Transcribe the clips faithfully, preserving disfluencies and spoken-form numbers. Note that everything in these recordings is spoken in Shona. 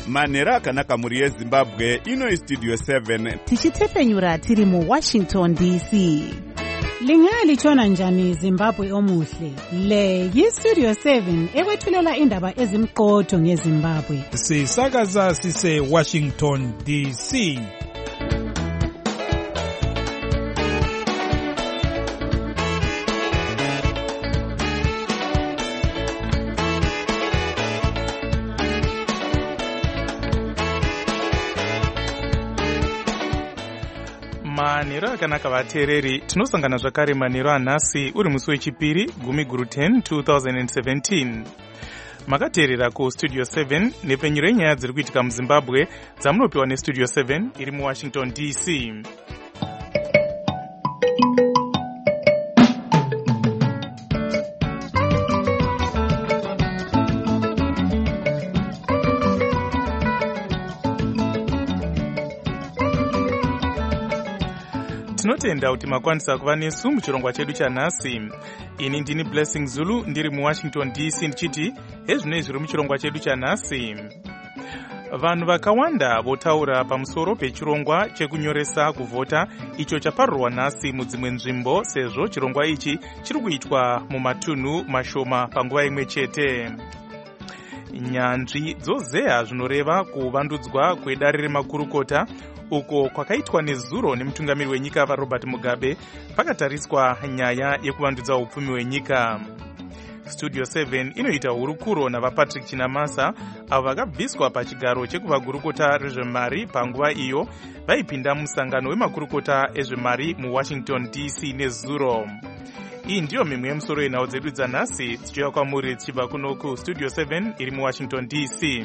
manhero akanaka mhuri yezimbabwe. Ino istudio seven tichitefenyura tiri muwashington D C. Lingalitshona njani Zimbabwe omuhle? Le yistudio seven ekwethulela indaba ezimqotho ngeZimbabwe. Sisakaza sise Washington D C. Manhero akanaka vateereri, tinosangana zvakare manhero anhasi uri musi wechipiri gumi guru ten twenty seventeen. Makateerera kustudio seven nepfenyuro yenyaya dziri kuitika muZimbabwe dzamunopiwa nestudio seven iri muWashington D C. Tinotenda kuti makwanisa kuva nesu muchirongwa chedu chanhasi. Ini ndini Blessing Zulu ndiri muWashington D C ndichiti hezvinoi zviri muchirongwa chedu chanhasi. Vanhu vakawanda votaura pamusoro pechirongwa chekunyoresa kuvhota icho chaparurwa nhasi mudzimwe nzvimbo sezvo chirongwa ichi chiri kuitwa mumatunhu mashoma panguva imwe chete. Nyanzvi dzozeya zvinoreva kuvandudzwa kwedare remakurukota uko kwakaitwa nezuro nemutungamiri wenyika vaRobert Mugabe pakatariswa nyaya yekuvandudza upfumi hwenyika. Studio seven inoita hurukuro navaPatrick Chinamasa avo vakabviswa pachigaro chekuvagurukota rezvemari panguva iyo vaipinda musangano wemakurukota ezvemari muWashington D C nezuro. Iyi ndiyo mimwe yemusoro yenhau dzedu dzanhasi dzichiuya kwamuri dzichibva kuno kustudio seven iri muWashington D C.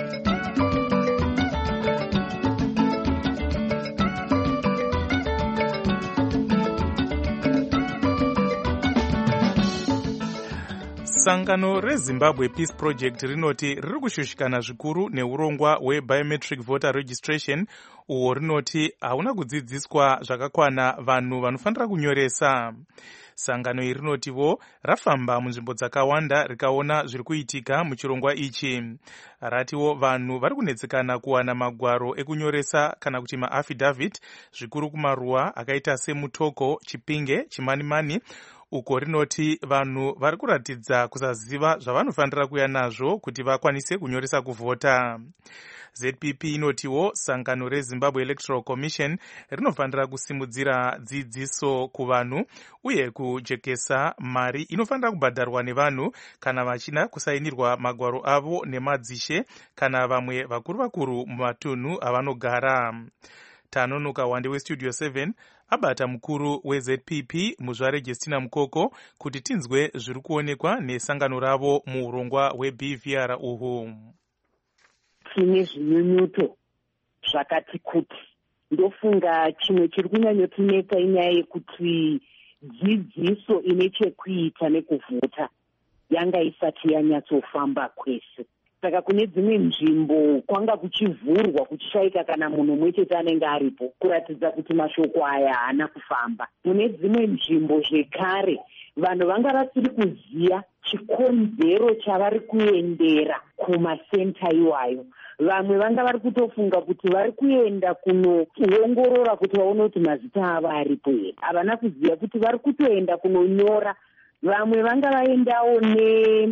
Sangano reZimbabwe Peace Project rinoti riri kushushikana zvikuru neurongwa hwebiometric voter registration uwo rinoti hauna kudzidziswa zvakakwana vanhu vanofanira kunyoresa. Sangano iri rinotivo rafamba munzvimbo dzakawanda rikaona zviri kuitika muchirongwa ichi. Ratiwo vanhu vari kunetsekana kuwana magwaro ekunyoresa kana kuti maaffidavit zvikuru kumaruwa akaita semutoko, chipinge, chimanimani uko rinoti vanhu vari kuratidza kusaziva zvavanofanira kuya nazvo kuti vakwanise kunyoresa kuvhota. Z P P inotiwo sangano reZimbabwe Electoral Commission rinofanira kusimudzira dzidziso kuvanhu uye kujekesa mari inofanira kubhadharwa nevanhu kana vachida kusainirwa magwaro avo nemadzishe kana vamwe vakuru vakuru mumatunhu avanogara. Tanonoka wande westudio seven abata mukuru weZ P P muzvare Justina Mukoko kuti tinzwe zviri kuonekwa nesangano ravo muurongwa hweB V R uhu. Tine zvinyunyuto zvakati kuti ndofunga chimwe chiri kunyanyotinetsa inyaya yekuti dzidziso ine chekuita nekuvhota yanga isati yanyatsofamba kwese. Saka kune dzimwe nzvimbo kwanga kuchivhurwa kuchishaika kana munhu mumwe chete anenge aripo kuratidza kuti mashoko aya haana kufamba. Mune dzimwe nzvimbo zvekare vanhu vanga vasiri kuziya chikonzero chavari kuendera kumasenta iwayo. Vamwe vanga vari kutofunga kuti vari kuenda kunoongorora kuti vaone kuti mazita avo aripo here. Havana kuziya kuti vari kutoenda kunonyora. Vamwe vanga vaendawo ne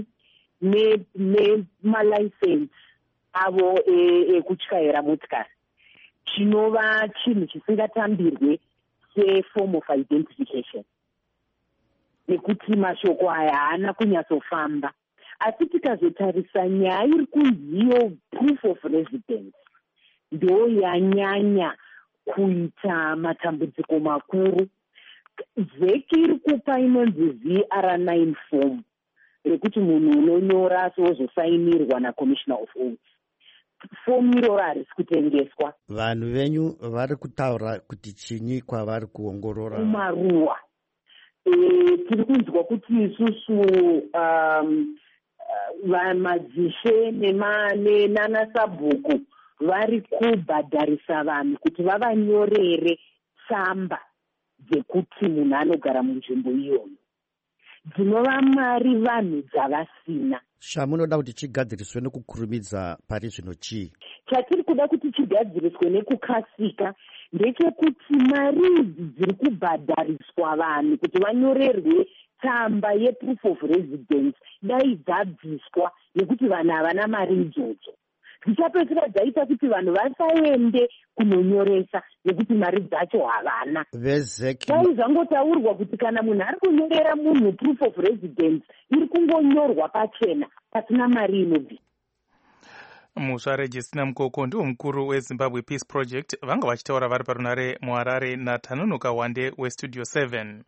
nemalicense avo ekutyaira motikari, chinova chinhu chisingatambirwe seform of identification nekuti mashoko aya haana kunyatsofamba. Asi tikazotarisa nyaya iri kunziyo proof of residence ndo yanyanya kuita matambudziko makuru. Zeki iri kupa inonzi V R nine form rekuti munhu unonyora sozosainirwa naCommissioner of Oaths. Fomu iroro harisi kutengeswa. Vanhu venyu vari kutaura kuti chinyi kwavari kuongorora kumaruwa. E, tiri kunzwa kuti isusu um, uh, madzishe nanasabhuku vari kubhadharisa vanhu kuti vavanyorere tsamba dzekuti munhu anogara munzvimbo iyoyo. dzinova mari vanhu dzavasina. Shamunoda kuti chigadziriswe nekukurumidza pari zvino chii? Chatiri kuda kuti chigadziriswe nekukasika ndechekuti mari idzi dziri kubhadhariswa vanhu kuti vanyorerwe tsamba yeproof of residence dai dzabviswa nekuti vanhu havana mari idzodzo. Dzichapedzisira dzaita kuti vanhu vasaende kunonyoresa nekuti mari dzacho havana. Dai zvangotaurwa kuti kana munhu ari kunyorera munhu proof of residence iri kungonyorwa pachena pasina mari inobvi. Musvare Justina Mukoko ndiwo mukuru weZimbabwe Peace Project vanga vachitaura vari parunare muHarare naTanonoka Wande weStudio seven.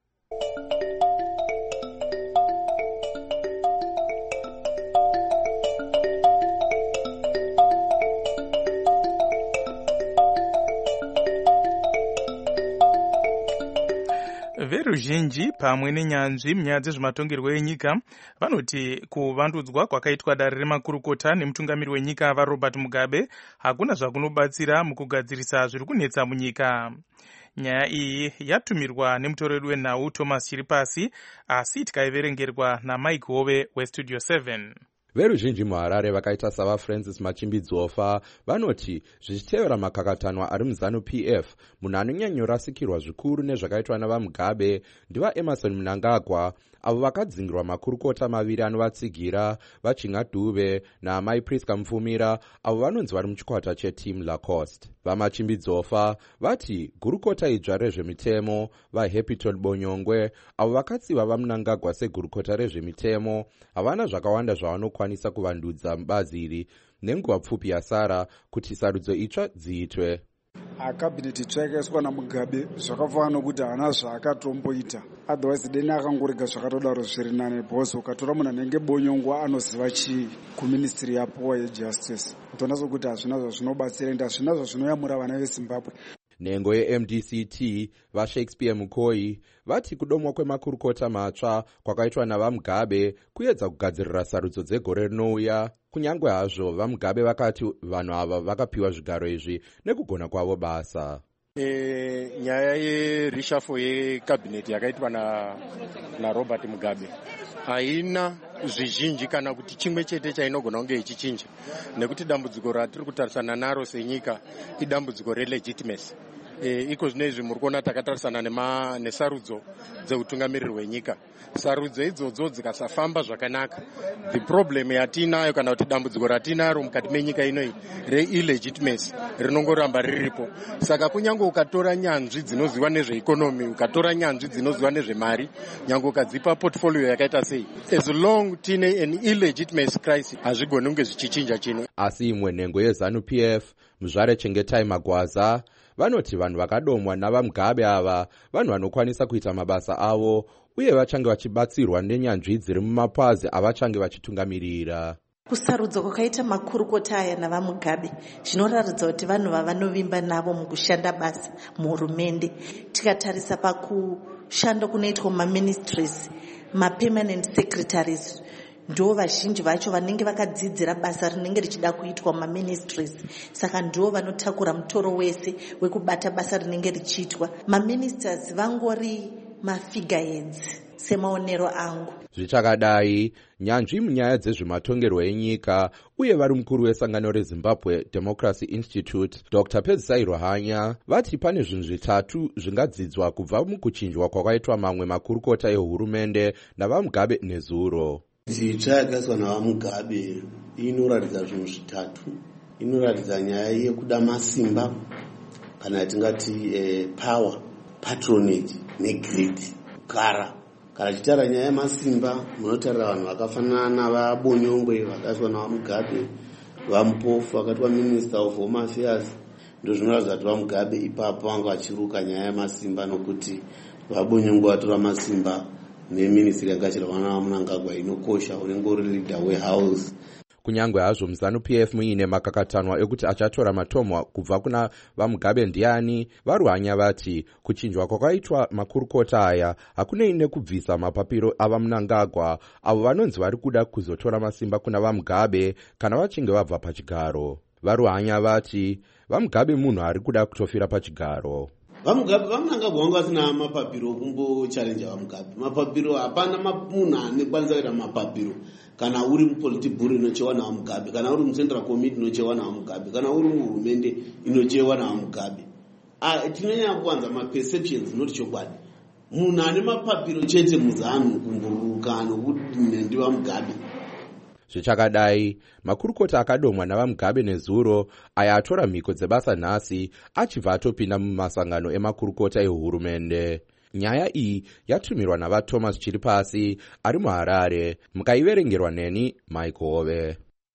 Veruzhinji pamwe nenyanzvi munyaya dzezvematongerwo enyika vanoti kuvandudzwa kwakaitwa dare remakurukota nemutungamiri wenyika vaRobert Mugabe hakuna zvakunobatsira mukugadzirisa zviri kunetsa munyika. Nyaya iyi yatumirwa nemutoreri wenhau Thomas Chiripasi asi tikaiverengerwa naMike Hove weStudio seven. Veruzhinji muHarare vakaita savaFrancis Machimbidzofa vanoti zvichitevera makakatanwa ari muZanu P F munhu anonyanyorasikirwa zvikuru nezvakaitwa navaMugabe ndivaEmerson Mnangagwa avo vakadzingirwa makurukota maviri anovatsigira vaChinga Dube naamai Priska Mufumira avo vanonzi vari muchikwata cheTeam Lacoste. VaMachimbidzofa vati gurukota idzva rezvemitemo vaHappyton Bonyongwe avo vakatsiva vaMnangagwa segurukota rezvemitemo havana zvakawanda zvavanokwanisa kuvandudza bazi iri nenguva pfupi yasara kuti sarudzo itsva dziitwe. Akabineti itsva yakaiswa naMugabe zvakafanana nokuti haana zvaakatomboita. Otherwise deni akangorega zvakatodaro zviri nane bhose ukatora munhu anenge Bonyongwa anoziva chii kuministry yapo yejustice. Ndona sokuti hazvina zvazvinobatsira ende hazvina zvazvinoyamura vana veZimbabwe. Nhengo yeM D C T vaShakespeare Mukoi vati kudomwa kwemakurukota matsva kwakaitwa navaMugabe kuedza kugadzirira sarudzo dzegore rinouya. Kunyangwe hazvo vaMugabe vakati vanhu ava vakapiwa zvigaro izvi nekugona kwavo basa. E, nyaya yerishafo yekabineti yakaitwa na, na Robert Mugabe haina zvizhinji kana kuti chimwe chete chainogona kunge ichichinja nekuti dambudziko ratiri kutarisana naro senyika idambudziko relegitimacy. E, iko zvino izvi muri kuona takatarisana nesarudzo dzeutungamiriri hwenyika. Sarudzo idzodzo dzikasafamba zvakanaka, the problem yatinayo kana kuti dambudziko ratinaro mukati menyika inoi re-illegitimacy rinongoramba riripo. Saka kunyange ukatora nyanzvi dzinoziva nezveikonomi, ukatora nyanzvi dzinoziva nezvemari, nyange ukadzipa portfolio yakaita sei, as long tine an illegitimacy crisis hazvigoni kunge zvichichinja chino. Asi imwe nhengo yeZanu P F Muzvare Chengetai Magwaza vanoti vanhu vakadomwa navaMugabe ava vanhu vanokwanisa kuita mabasa avo uye vachange vachibatsirwa nenyanzvi dziri mumapazi avachange vachitungamirira. Kusarudzo kwakaita makurukota aya navaMugabe zvinoratidza kuti vanhu vavanovimba navo mukushanda basa muhurumende. Tikatarisa pakushanda kunoitwa mumaministries, mapermanent secretaries ndo vazhinji vacho vanenge vakadzidzira basa rinenge richida kuitwa mumaministries, saka ndo vanotakura mutoro wese wekubata basa rinenge richiitwa. Maministers vangori mafigureheads semaonero angu. Zvichakadai, nyanzvi munyaya dzezvematongerwo enyika uye vari mukuru wesangano reZimbabwe Democracy Institute Doctor Pedzisai Ruhanya vati pane zvinhu zvitatu zvingadzidzwa kubva mukuchinjwa kwakaitwa mamwe makurukota ehurumende navaMugabe nezuro. Itsva yakaiswa navaMugabe inoratidza zvinhu zvitatu. Inoratidza nyaya yekuda masimba kana tingati eh, power, patronage negreed, kara. Kana chitara nyaya yemasimba munotarira vanhu vakafanana navaBonyongwe vakaiswa navaMugabe, vaMupofu vakaitwa Minister of Home Affairs. Ndo zvinoratidza kuti vaMugabe ipapo vanga vachiruka nyaya yemasimba nokuti vaBonyongwe vatora masimba neministry yakachirwa naMnangagwa inokosha unenge uri leader wehouse. Kunyangwe hazvo muZanu P F muine makakatanwa ekuti achatora matomwa kubva kuna vaMugabe ndiani, vaRuhanya vati kuchinjwa kwakaitwa makurukota aya hakunei nekubvisa mapapiro avaMnangagwa avo vanonzi vari kuda kuzotora masimba kuna vaMugabe kana vachinge vabva pachigaro. VaRuhanya vati vaMugabe munhu ari kuda kutofira pachigaro. vamugabe vamunangagwa wangu asina mapapiro okumbochalenja vamugabe. Mapapiro hapana munhu anekwanisa kuita mapapiro kana uri mupolitibhuru inochewa navamugabe, kana uri mucentral committee inochewa navamugabe, kana uri muhurumende inochewa navamugabe. Tinonyanya kuwanza maperceptions not chokwadi. Munhu ane mapapiro chete muzanu kumburuka nokuti ndivamugabe. Zvichakadai, makurukota akadomwa navamugabe nezuro aya atora mhiko dzebasa nhasi achibva atopinda mumasangano emakurukota ehurumende. Nyaya iyi yatumirwa navaThomas Chiripasi ari muHarare. Mukaiverengerwa neni Mike Hove.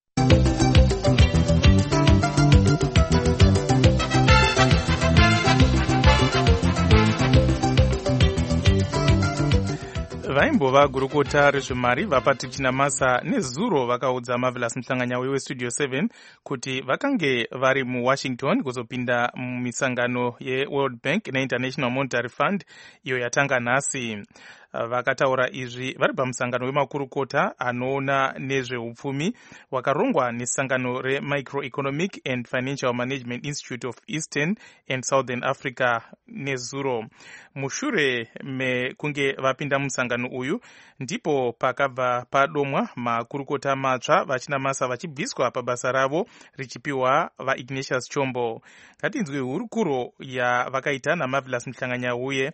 vaimbova gurukota rezvemari vaPatrick Chinamasa nezuro vakaudza Marvelous Mhlanganyauwe weStudio seven kuti vakange vari muWashington kuzopinda mumisangano yeWorld Bank neInternational Monetary Fund iyo yatanga nhasi. Vakataura izvi vari pamusangano wemakurukota anoona nezveupfumi wakarongwa nesangano reMicroeconomic and Financial Management Institute of Eastern and Southern Africa nezuro. Mushure mekunge vapinda musangano uyu ndipo pakabva padomwa makurukota matsva vaChinamasa vachibviswa pabasa ravo richipiwa vaIgnatius Chombo. Ngatinzwe hurukuro yavakaita naMarvelous Mhlanganyauwe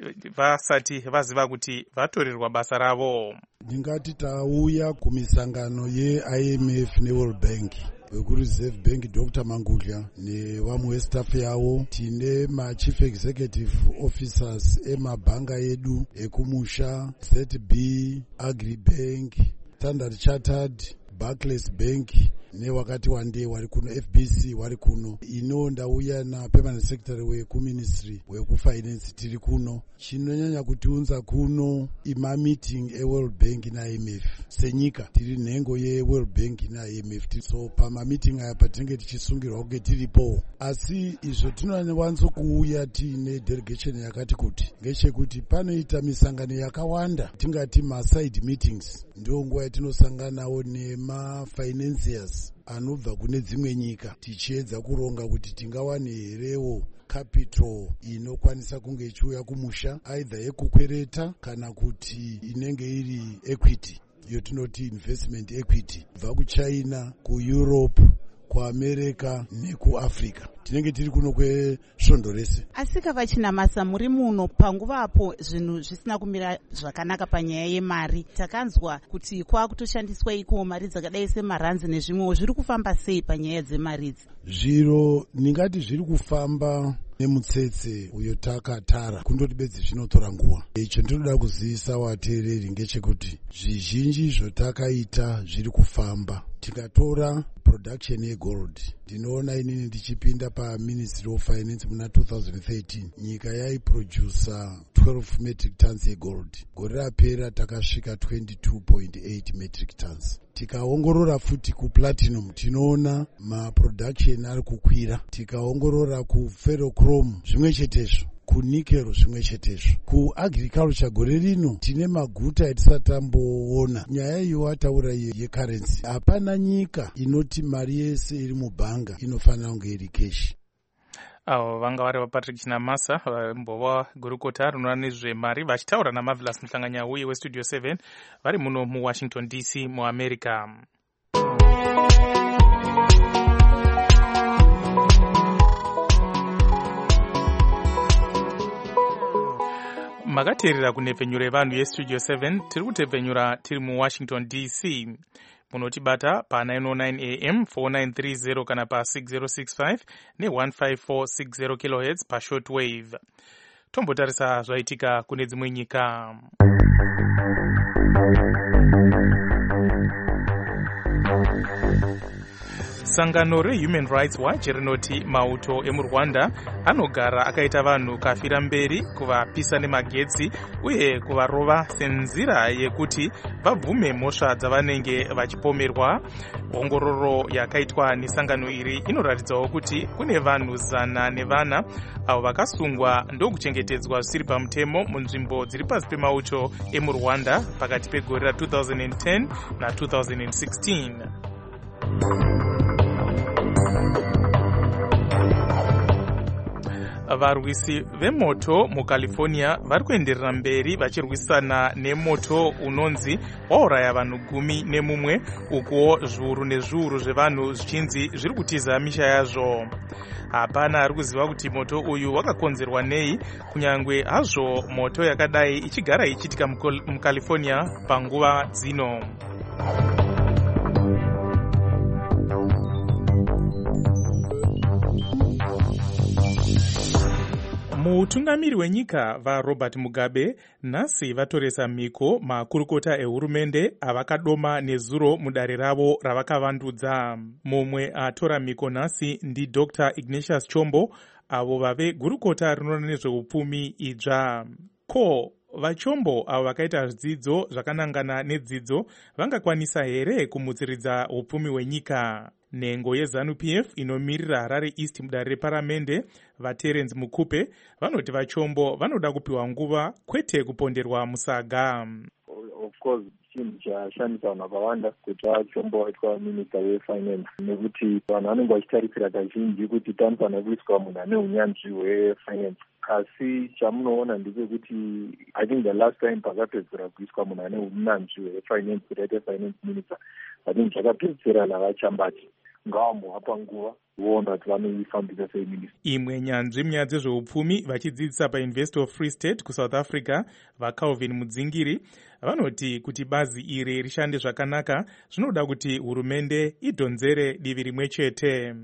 vasati vaziva kuti vatorerwa basa ravo. Ndingati tauya kumisangano ye-I M F neWorld Bank wekuReserve Bank Doctor Mangudya nevamwe westaff yavo. Tine machief executive officers emabhanga edu ekumusha, Z B, Agri Bank, Standard Chartered, Barclays Bank newakati wande wari kuno, F B C wari kuno. Ino ndauya na permanent secretary wekuministry wekufinance tiri kuno. Chinonyanya kutiunza kuno ima meeting eWorld Bank na-I M F. Senyika tiri nhengo yeWorld Bank na-I M F. So pama meeting aya patinenge tichisungirwa kunge tiripo. Asi izvo tinonyanya kuuya tine delegation yakati kuti ngechekuti panoita misangano yakawanda tingati ma-side meetings. Ndio nguva yatinosanganawo nema-financiers anobva kune dzimwe nyika tichiedza kuronga kuti tingawane herewo capital inokwanisa kunge ichiuya kumusha either yekukwereta kana kuti inenge iri equity, iyo tinoti investment equity, kubva kuChina, kuEurope, kuAmerica nekuAfrica. Tinenge tiri kuno kwesvondo rese. Asika vaChinamasa muri muno panguvapo zvinhu zvisina kumira zvakanaka panyaya yemari. Takanzwa kuti kwakutoshandiswa iko mari dzakadai semaranzi nezvimwewo. Zviri kufamba sei panyaya dzemari idzi? Zviro ndingati zviri kufamba nemutsetse uyo takatara kundoti bedzi zvinotora nguva. Icho ndinoda kuziisa vateereri ngechekuti zvizhinji zvotakaita zviri kufamba. Tikatora production yegold, ndinoona inini ndichipinda paMinistry of Finance muna two thousand thirteen nyika yaiproducer twelve metric tons yegold. Gore rapera takasvika twenty-two point eight metric tons. Tikaongorora futi kuplatinum tinoona maproduction ari kukwira. Tikaongorora kuferrochrome zvimwe chetezvo, kunikero zvimwe chetezvo. Kuagriculture gore rino tine maguta etisatamboona. Nyaya iyo wataura yecurrency, hapana nyika inoti mari yese iri mubhanga inofanira kunge iri cash. Avo vanga vari vaPatrick Chinamasa mbova gurukota rinoona nezvemari vachitaura naMarvelous Mhlanganyauwe weStudio seven vari muno muWashington D C muAmerica. Makateerera kunhepfenyuro yevanhu yeStudio seven tiri kutepfenyura tiri muWashington D C. Munotibata pa nine oh nine A M four nine three zero kana pa six zero six five ne one five four six zero kilohertz pa shortwave. Tombotarisa zvaitika kune dzimwe nyika. Sangano reHuman Rights Watch rinoti mauto emuRwanda anogara akaita vanhu kafira mberi kuvapisa nemagetsi uye kuvarova senzira yekuti vabvume mhosva dzavanenge vachipomerwa. Ongororo yakaitwa nesangano iri inoratidzawo kuti kune vanhu zana nevana avo vakasungwa ndokuchengetedzwa zvisiri pamutemo munzvimbo dziri pasi pemauto emuRwanda pakati pegore ra two thousand ten na two thousand sixteen. varwisi vemoto mucalifornia vari kuenderera mberi vachirwisana nemoto unonzi wauraya vanhu gumi nemumwe ukuwo zviuru nezviuru zvevanhu zvichinzi zviri kutiza misha yazvo. Hapana ari kuziva kuti moto uyu wakakonzerwa nei, kunyangwe hazvo moto yakadai ichigara ichiitika mucalifornia panguva dzino. Mutungamiri wenyika vaRobert Mugabe nhasi vatoresa mhiko makurukota ehurumende avakadoma nezuro mudare ravo ravakavandudza. Mumwe atora mhiko nhasi ndi Doctor Ignatius Chombo, avo vave gurukota rinoona nezveupfumi idzva. Ko vaChombo avo vakaita zvidzidzo zvakanangana nedzidzo vangakwanisa here kumutsiridza upfumi hwenyika? Nhengo yeZANU P F inomirira Harare East mudare reparamende vaTerence Mukupe vanoti vaChombo vanoda kupiwa nguva kwete kuponderwa musaga. Of course chinhu chashandisa vanhu vakawanda kuti vaChombo vaitwa minista wefinance, nekuti vanhu vanenge vachitarisira kazhinji kuti tanofanira kuiswa munhu ane unyanzvi hwefinance. Kasi chamunoona ndechekuti I think the last time pakapedzera kuiswa munhu ane unyanzvi hwefinance kuti aite finance minister, I think zvakapedzera navachambati ngavambovapa nguva voona kuti vanoifambisa sei minista. Imwe nyanzvi munyaya dzezveupfumi vachidzidzisa paUniversity of Free State kuSouth Africa vaCalvin Mudzingiri vanoti kuti bazi iri rishande zvakanaka zvinoda kuti hurumende idhonzere divi rimwe chete.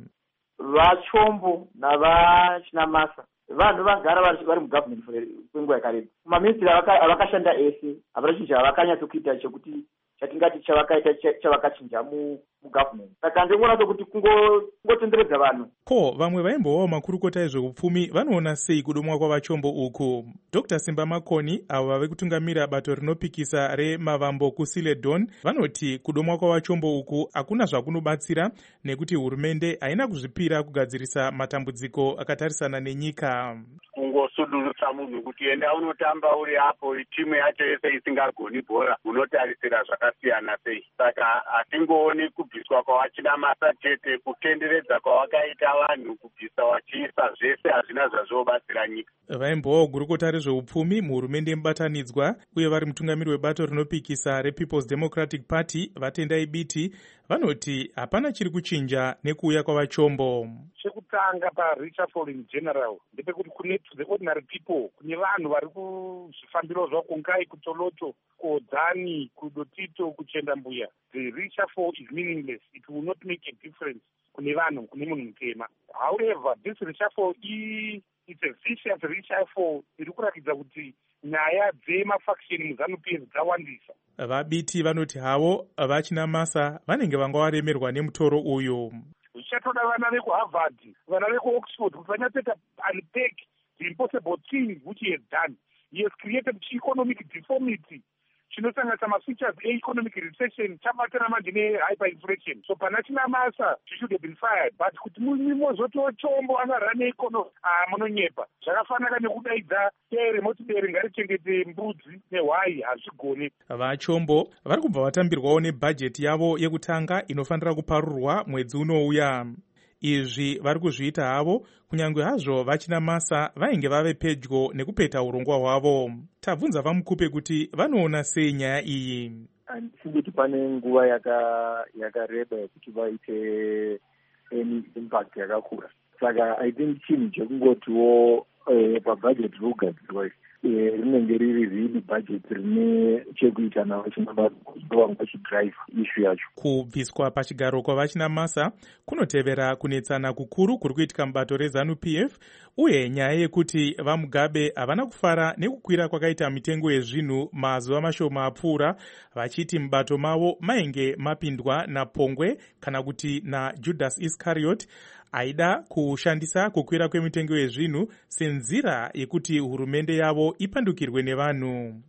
VaChombo navaChinamasa vanhu vagara vari mugovernment kwenguva yakareba. Maministri avakashanda ese havana chinhu chavakanyatsokuita chekuti chatingati chavakaita chavakachinja mugovernment. Saka ndinoona sokuti kungotenderedza vanhu. Ko vamwe vaimbovawo makurukota ezveupfumi vanoona sei kudomwa kwavaChombo uku? Doctor Simba Makoni avo vave kutungamira bato rinopikisa remavambo kuSiledon vanoti kudomwa kwavaChombo uku hakuna zvakunobatsira nekuti hurumende haina kuzvipira kugadzirisa matambudziko akatarisana nenyika. Kungosudurutsa munhu kuti enda unotamba uri apo timu yacho yese isingagoni bhora unotarisira zvakasiyana sei. Saka hatingooni kubviswa kwavaChinamasa chete, kutenderedza kwavakaita vanhu kubvisa vachiisa zvese hazvina zvazvobatsira nyika. Vaimbowo gurukota rezveupfumi muhurumende mubatanidzwa uye vari mutungamiri webato rinopikisa rePeople's Democratic Party vatendai biti vanoti hapana chiri kuchinja nekuuya kwavaChombo. Chekutanga paRichafall in general ndepekuti kune the ordinary people, kune vanhu vari kuzvifambiro zvavo kungai kutoloto kuodzani kudotito kuchenda mbuya, the Richafall is meaningless. It will not make a difference kune vanhu, kune munhu mutema. However, this Richafall it's a vicious Richafall iri kuratidza kuti nyaya dzemafaction muZANU P F dzawandisa. Vabiti vanoti havo vaChinamasa vanenge vanga varemerwa nemutoro uyu. Zvichatoda vana vekuHarvard, vana vekuOxford kuti vanyatsoita unpack the impossible thing which he has done. He has created economic deformity chinosanganisa mafeatures e-economic recession chabatana manje ne-hyperinflation. So pana Chinamasa she should have been fired, but kuti mimozotiwo Chombo angarane economy munonyepa. Zvakafanana nekudaidza tere moti bere ngarichengete mbudzi nehwai hazvigoni. VaChombo vari kubva vatambirwawo nebhajeti yavo yekutanga inofanira kuparurwa mwedzi unouya. Izvi vari kuzviita havo kunyange hazvo vaChinamasa vainge vave pedyo nekupeta urongwa hwavo. Tabvunza vaMukupe kuti vanoona sei nyaya iyi. Handisi kuti pane nguva yakareba yekuti vaite any impact yakakura. Saka I think chinhu chekungotiwo pabhajeti rogadzirwa rinenge riri riri bhajeti rine chekuita navaChinamasa vanga vachidrive issue yacho. Kubviswa pachigaro kwavaChinamasa kunotevera kunetsana kukuru kuri kuitika mubato reZANU P F uye nyaya yekuti vaMugabe havana kufara nekukwira kwakaita mitengo yezvinhu mazuva mashoma apfuura, vachiti mubato mavo mainge mapindwa naPongwe kana kuti naJudas Iscariot aida kushandisa kukwira kwemitengo yezvinhu senzira yekuti hurumende yavo ipandukirwe nevanhu.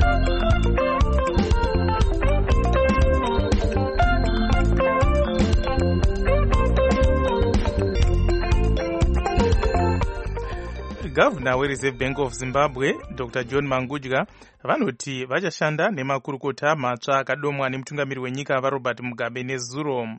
Gavana weReserve Bank of Zimbabwe Doctor John Mangudya vanoti vachashanda nemakurukota matsva akadomwa nemutungamiri wenyika vaRobert Mugabe nezuro.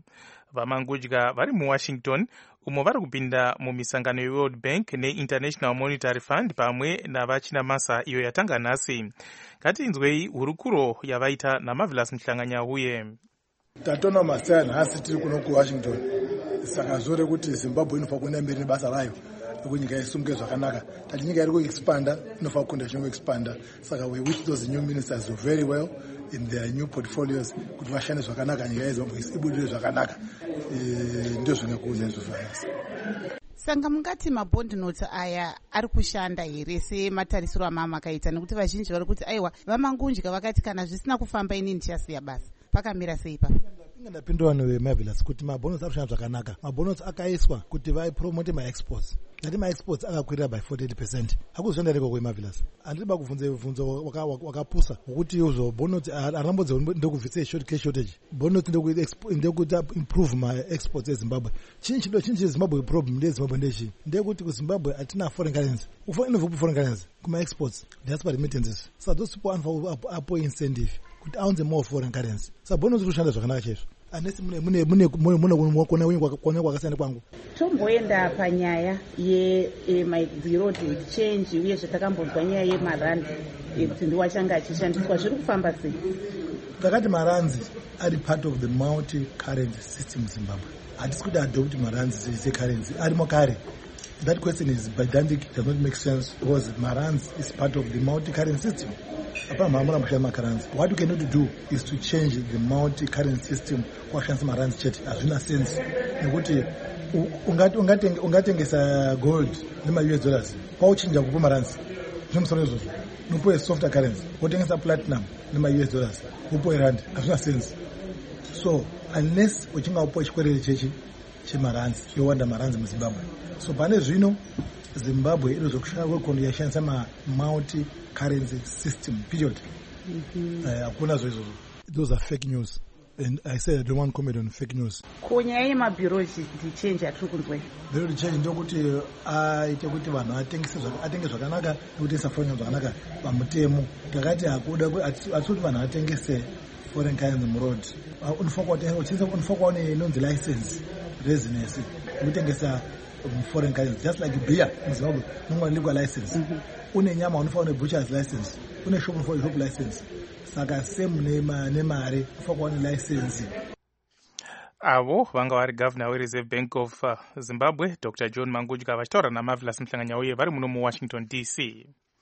vamangudya vari muwashington umo vari kupinda mumisangano yeworld bank neinternational monetary fund pamwe navachinamasa iyo yatanga nhasi. Ngatinzwei hurukuro yavaita naMarvelous Mhlanganyauye. Tatona masaya nhasi tiri kuno kuwashington, saka zore kuti Zimbabwe inofanira kuenda mberi nebasa rayo kuti nyika isumuke zvakanaka. Tati nyika iri kuexpanda inofanira kukunda ichingoexpanda, saka we wish those new ministers do very well in their new portfolios kuti vashande zvakanaka, nyika yeZimbabwe ibudire zvakanaka. Ndio zvingakuudza izvozvanhasi. Sanga mungati mabond notes aya ari kushanda here sematarisiro amama akaita, nekuti vazhinji vari kuti aiwa vamangudya vakati kana zvisina kufamba ini ndichasiya basa. Pakamira sei pa? Ndapindura neMarvelous kuti mabonus ari kushanda zvakanaka. Mabonus akaiswa kuti vaipromote maexports. Ngati maexports akakwirira by forty percent. Hakuzoenda reko kweMarvelous. Andiriba kubvunza bvunzo wakapusa wokuti izvo bonus arambodze ndokubvisa short cash shortage. Bonus ndekuti improve my exports eZimbabwe. Chinhu chido chinhu cheZimbabwe problem ndeZimbabwe ndechi. Ndekuti kuZimbabwe hatina foreign currency. Ufanele kupa foreign currency kuma exports. Diaspora remittances. So those people are apo incentive kuti aunze more foreign currency. So bonus kushanda zvakanaka chaizvo. Anesi mune mune mune mune kuona wingu kuona kwakasiyana kwangu. Tomboenda panyaya ye my zero exchange uye zvatakambonzwa nyaya yemarandi kuti ndiwachanga achishandiswa zviri kufamba sei? Takati maranzi ari part of the multi currency system Zimbabwe. Hatisi kuti adopt maranzi as a currency ari mokare. That question is pedantic, does not make sense because maranzi is part of the multi currency system. What we cannot do is to change the multi-currency system kwa shansi maranzi chete. Hazvina sense. Nekuti ungatengesa gold nema U S dollars pauchinja kupa maranzi. Zvimusoro izvozvo. Unopuwa softer currency. Wotengesa platinum nema U S dollars. Upuwa rand. Hazvina sense. So unless uchinga upuwa chikwerere chechi chemaranzi, yowanda maranzi muZimbabwe. So pane zvino Zimbabwe inozokushanda kwekondo yashandisa ma multi currency system period. Hakuna mm-hmm. uh, zvo. Those are fake news. And I said I don't want to comment on fake news. Kunyaya yemabureau change atiri kunzwa. Bureau change ndokuti aite kuti vanhu atengese atenge zvakanaka nekutengesa foreign zvakanaka pamutemo. Takati hakuda atikuti vanhu atengese foreign currency muroad. Unofanira kuona inonzi license residence kutengesa foreign currency, just like beer in Zimbabwe, no legal license. Une nyama unofanira une butcher's license, une shop for shop license. Saka same nema nemare unofanira une license. Avo vanga vari governor weReserve Bank of uh, Zimbabwe Doctor John Mangudya vachitaura naMarvelous Mhlanganyauye vari muno muWashington D C.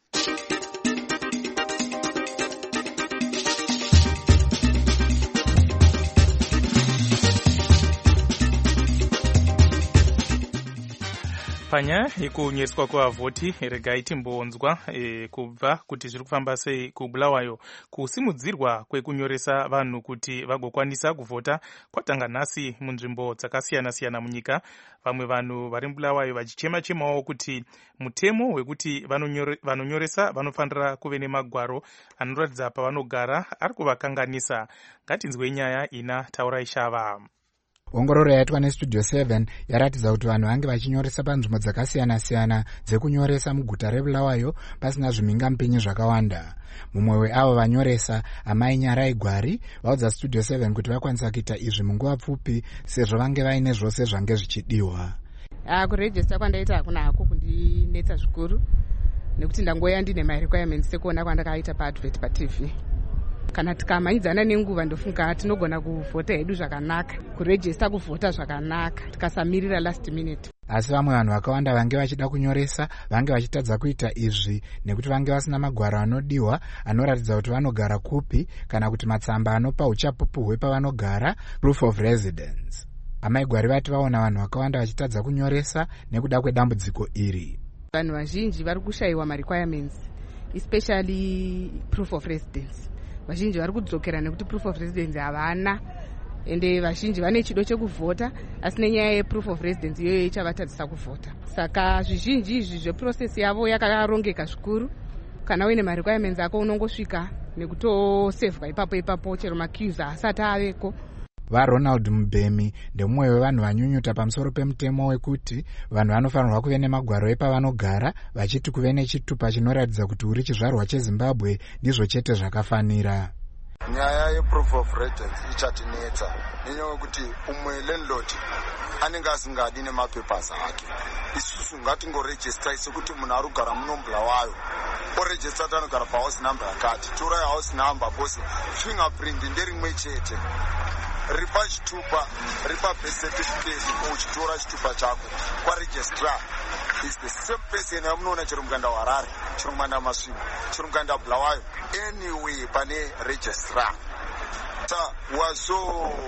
Panyaya yekunyeswa kwavhoti regai timbonzwa e, kubva kuti zviri kufamba sei kuBulawayo. Kusimudzirwa kwekunyoresa vanhu kuti vagokwanisa kuvhota kwatanga nhasi munzvimbo dzakasiyana siyana munyika. Vamwe vanhu vari muBulawayo vachichema chemawo kuti mutemo wekuti vanonyoresa vanofanira kuve nemagwaro anoratidza pavanogara ari kuvakanganisa. Ngatinzwe nyaya ina Taurai Shava. Ongororo yaitwa neStudio seven yaratidza kuti vanhu vange vachinyoresa panzvimbo dzakasiyana-siyana dzekunyoresa muguta reBulawayo pasina zvimhingamupinyi zvakawanda. Mumwe weavo vanyoresa, Amai Nyarai Gwari, vaudza Studio seven kuti vakwanisa kuita izvi munguva pfupi sezvo vange vaine zvose zvange zvichidiwa. Ah, kurejista kwandaita hakuna hako kundinetsa zvikuru nekuti ndangoya ndine my requirements sekuona kwandakaita paadvert paT V. Kana tikamanidzana nenguva ndofunga tinogona kuvhota hedu zvakanaka, kurejista kuvhota zvakanaka tikasamirira last minute. Asi vamwe vanhu vakawanda vange vachida kunyoresa vange vachitadza kuita izvi nekuti vange vasina magwaro anodiwa anoratidza kuti vanogara kupi kana kuti matsamba anopa uchapupu hwepavanogara, proof of residence. Amai Gwari vati vaona vanhu vakawanda vachitadza kunyoresa nekuda kwedambudziko iri. Vanhu vazhinji vari kushayiwa ma-requirements, especially proof of residence. Vazhinji vari kudzokera nekuti proof of residence havana, ende vazhinji vane chido chekuvhota asi nenyaya yeproof of residence iyoyo ichavatadzisa kuvhota. Saka zvizhinji izvi zveprocess yavo yakarongeka zvikuru. Kana uine ma-requirements ako unongosvika nekutosevhwa ipapo ipapo chero maqueues asati aveko. VaRonald Mubhemi ndemumwe wevanhu vanyunyuta pamusoro pemutemo wekuti vanhu vanofanirwa kuve nemagwaro epavanogara, vachiti kuve nechitupa chinoratidza kuti uri chizvarwa cheZimbabwe ndizvo chete zvakafanira. nyaya yeproof of residence ichatinetsa nenyaya yekuti umwe landlord anenge asingadi nemapepers ake. Isusu ngatingorejista sekuti munhu ari kugara munombla wayo orejista kuti anogara pahouse number yakati, torai house number bose fingerprint nderimwe chete, ripa chitupa, ripa birth certificate, uchitora chitupa chako kwaregistrar is the same person yamunoona chero mukanda Harare, chero mukanda Masvingo, chero mukanda Bulawayo, anyway pane registrar. So was so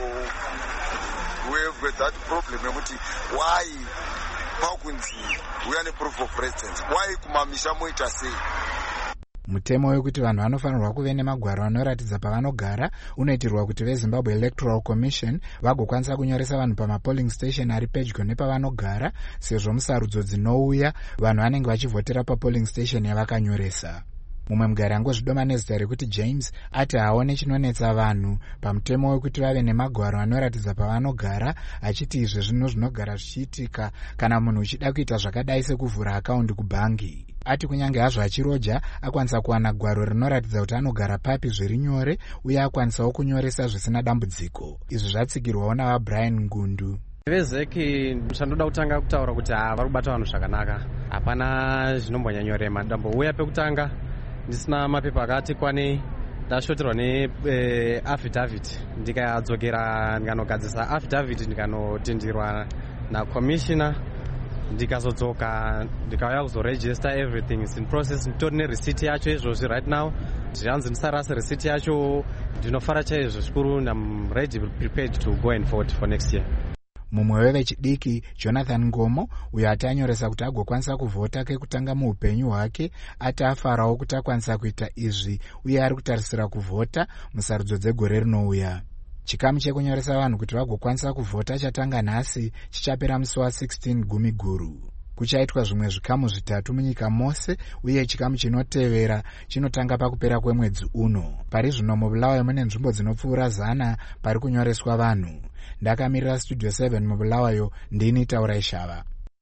we have that problem yekuti why pakunzi uyane proof of residence, why kumamisha moita sei. Mutemo wekuti vanhu vanofanirwa kuve nemagwaro anoratidza pavanogara unoitirwa kuti veZimbabwe Electoral Commission vagokwanisa kunyoresa vanhu pamapolling station ari pedyo nepavanogara, sezvo musarudzo dzinouya vanhu vanenge vachivhotera papolling station yavakanyoresa. Mumwe mugari angozvidoma nezita rekuti James ati haone chinonetsa vanhu pamutemo wekuti vave nemagwaro anoratidza pavanogara, achiti izvi zvino zvinogara zvichiitika kana munhu uchida kuita zvakadai sekuvhura akaundi kubhangi. Ati kunyange hazvo achiroja akwanisa kuwana gwaro rinoratidza kuti anogara papi zviri nyore uye akwanisawo kunyoresa zvisina dambudziko. Izvi zvatsigirwawo navaBrian Ngundu. Vezeki chandinoda kutanga kutaura kuti vari kubata vanhu zvakanaka, hapana zvinombonyanyorema. Ndambouya pekutanga ndisina mapepa akati kwanei, ndashoterwa neaffidavit, ndikadzokera ndikanogadzisa affidavit ndikanotenderwa nakomishina, ndikazodzoka ndikauya kuzoregister everything is in process. Nditori nereceipt yacho izvozvi right now, zvihanzi ndisarase receipt yacho, ndinofara chaizvo zvikuru. I'm ready, prepared to go and vote for next year. Mumwe wevechidiki Jonathan Ngomo uyo ati anyoresa kuti agokwanisa kuvhota kekutanga muupenyu hwake, ati afarawo kuti akwanisa kuita izvi uye ari kutarisira kuvhota musarudzo dzegore rinouya. Chikamu chekunyoresa vanhu kuti vagokwanisa kuvhota chatanga nhasi chichapera musi wa16 gumi guru. Kuchaitwa zvimwe zvikamu zvitatu munyika mose uye chikamu chinotevera chinotanga pakupera kwemwedzi uno. Pari zvino muBulawayo mune nzvimbo dzinopfuura zana pari kunyoreswa vanhu. Ndakamirira Studio seven muBulawayo, ndini Taurai Shava.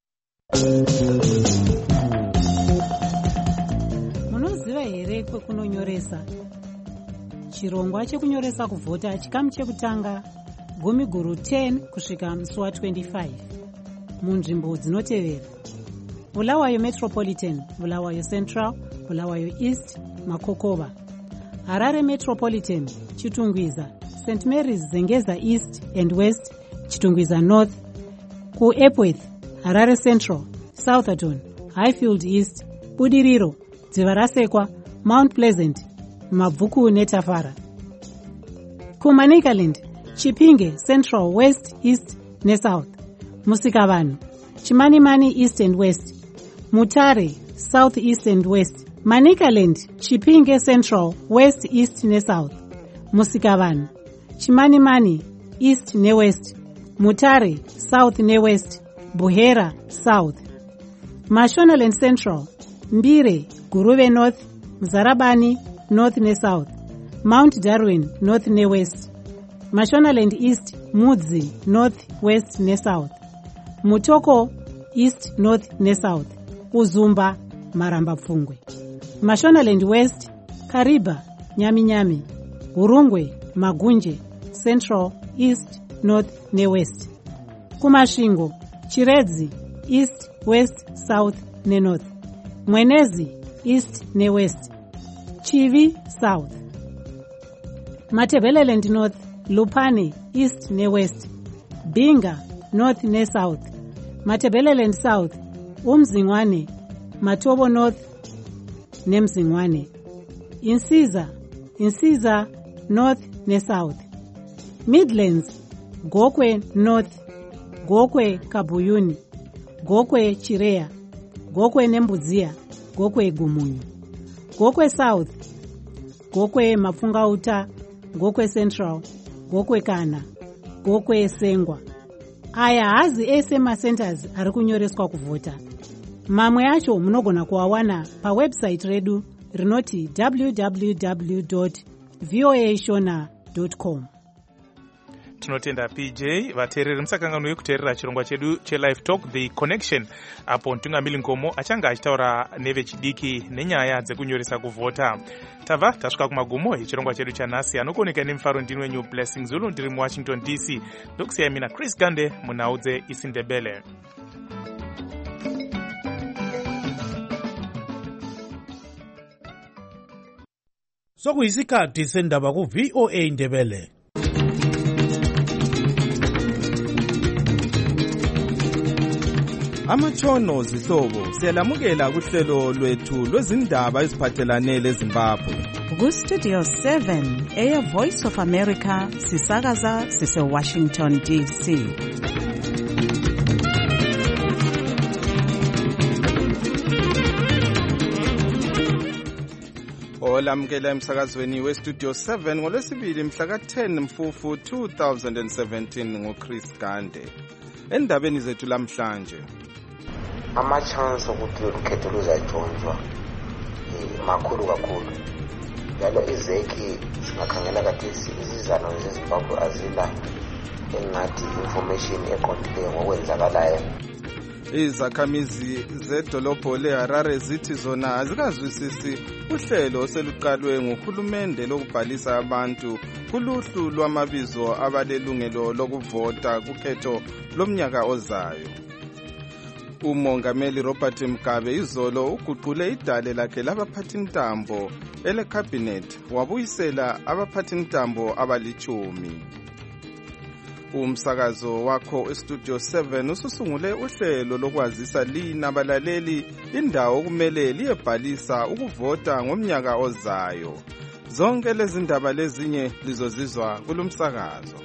Munoziva here kwekunonyoresa? Chirongwa chekunyoresa kuvhota chikamu chekutanga gumi guru ten kusvika musi wa25 munzvimbo dzinotevera: Bulawayo Metropolitan, Bulawayo Central, Bulawayo East, Makokova; Harare Metropolitan, Chitungwiza, Saint Mary's Zengeza East and West, Chitungwiza North; ku Epworth, Harare Central, Southerton, Highfield East, Budiriro, Dzivarasekwa, Mount Pleasant, Mabvuku neTafara; ku Manicaland, Chipinge Central, West, East neSouth; Musikavanhu, Chimanimani East and West; Mutare South East and West; Manicaland, Chipinge Central, West, East neSouth; Musikavanhu, Chimanimani East neWest; Mutare South neWest; Buhera South; Mashonaland Central, Mbire, Guruve North; Mzarabani North neSouth; Mount Darwin North neWest; Mashonaland East, Mudzi North, West neSouth; Mutoko East, North neSouth; Uzumba, Maramba Pfungwe; Mashonaland West, Kariba, Nyami-Nyami; Hurungwe, Magunje, Central, East, North neWest; Kumasvingo, Chiredzi East, West, South neNorth; Mwenezi East neWest; Chivi South; Matebeleland North, Lupane East neWest; Binga North neSouth; Matebeleland South, Umzingwane, Matobo North neMzingwane; Insiza, Insiza North neSouth; Midlands, Gokwe North, Gokwe Kabuyuni, Gokwe Chireya, Gokwe Nembudzia, Gokwe Gumunyu; Gokwe South, Gokwe Mapfungauta, Gokwe Central, Gokwe Kana, Gokwe Sengwa. Aya hazi ese macenters ari kunyoreswa kuvhota. Mamwe acho munogona kuawana pawebsite redu rinoti w w w dot voa shona dot com. tinotenda P J. Vateereri musakangano yekuteerera chirongwa chedu chelive talk The Connection, apo Ntungamili Ngomo achanga achitaura nevechidiki nenyaya dzekunyoresa kuvhota. Tava tasvika kumagumo echirongwa chedu chanhasi. Anokoneka nemufaro ndini wenyu Blessing Zulu, ndiri muWashington D C. Ndokusiyai mina Chris Gande munhau dzeIsindebele. Sokuyisikhathi sendaba ku V O A Ndebele. Amatshono zihlobo siyalamukela kuhlelo lwethu lwezindaba eziphathelane leZimbabwe. Ku Studio seven eya Voice of America sisakaza sise Washington D C. Olamukela emsakazweni we Studio seven ngolwesibili mhla ka ten Mfufu two thousand seventeen ngoChris Gande. Endabeni zethu lamhlanje, ama-chance ukuthi ukhetho luzajonjwa makhulu kakhulu. Njalo izeki singakhangela kathesi izizano zeZimbabwe azila engathi information eqondileyo ngokwenzakalayo. Izakhamizi zedolobho leHarare zithi zona azikazwisisi uhlelo oseluqalwe nguhulumende lokubhalisa abantu kuluhlu lwamabizo abalelungelo lokuvota kukhetho lomnyaka ozayo. Umongameli Robert Mugabe izolo uguqule idale lakhe labaphathintambo ele-cabinet wabuyisela abaphathintambo abalichumi. Umsakazo wakho eStudio seven ususungule uhlelo lokwazisa lina abalaleli indawo kumele liyebhalisa ukuvota ngomnyaka ozayo. Zonke lezi ndaba lezinye lizozizwa kulomsakazo.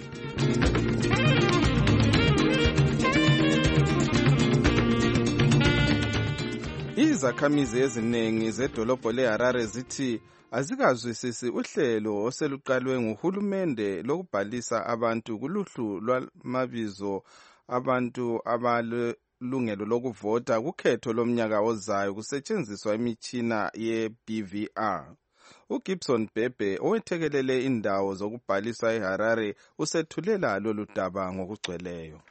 Izakhamizi eziningi zedolobho leHarare zithi azikazwisisi uhlelo oseluqalwe nguhulumende lokubhalisa abantu kuluhlu lwamabizo abantu abalungelo lokuvota kukhetho lomnyaka ozayo kusetshenziswa imitshina ye-B V R. uGibson Bebe owethekelele indawo zokubhalisa eHarare usethulela lolu daba ngokugcweleyo.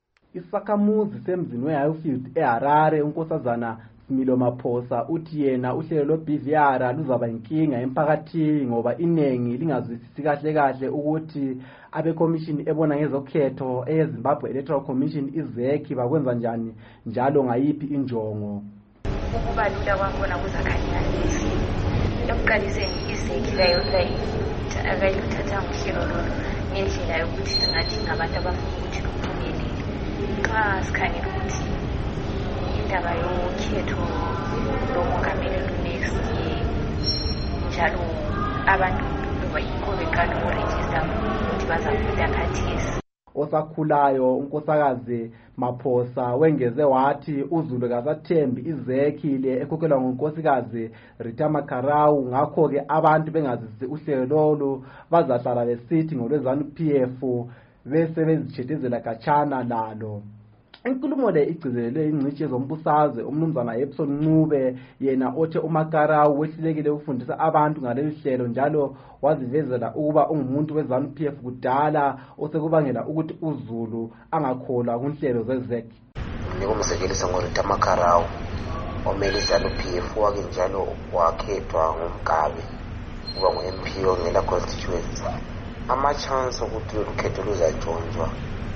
Isakhamuzi semzini weHighfield eHarare unkosazana Similo Maphosa uthi yena uhlelo lo-B V R luzaba inkinga emphakathini ngoba inengi lingazwisisi kahle kahle ukuthi abekomishini ebona ngezokhetho eZimbabwe Electoral Commission izeki bakwenza njani njalo ngayiphi injongo. Ukubalula kwangona kuzakhanyisa yokuqaliseni izeki layo akayiluthatha ngohlelo lolu ngendlela yokuthi singathi ngabantu abafuna ukuthi luphumelele. Xa sikhangela ukuthi indaba yokhetho lomongameli lunext year njalo abantu bayikho beqala ukurejista ukuthi bazavota khathesi. Osakhulayo unkosakazi Maphosa wengeze wathi uZulu kasathembi izeki le ekhokhelwa ngunkosikazi Rita Makarau, ngakho ke abantu bengazisi uhlelo lolu bazahlala besithi ngolwezanu P F bese bezijethezela kachana lalo. Inkulumo le igcizelele ingcitshi zombusazwe umnumzana Epson Ncube yena othe uMakarau wehlulekile ukufundisa abantu ngaleli hlelo njalo wazivezela ukuba ungumuntu wezanu P F kudala osekubangela ukuthi uZulu angakholwa kunhlelo zezeki. Nikumsekelisa ngoRita Makarau omele izanu P F wake njalo wakhethwa ngumgabe kuba ngu-M P ongela constituency. Ama-chance ukuthi ukhetho luzajonjwa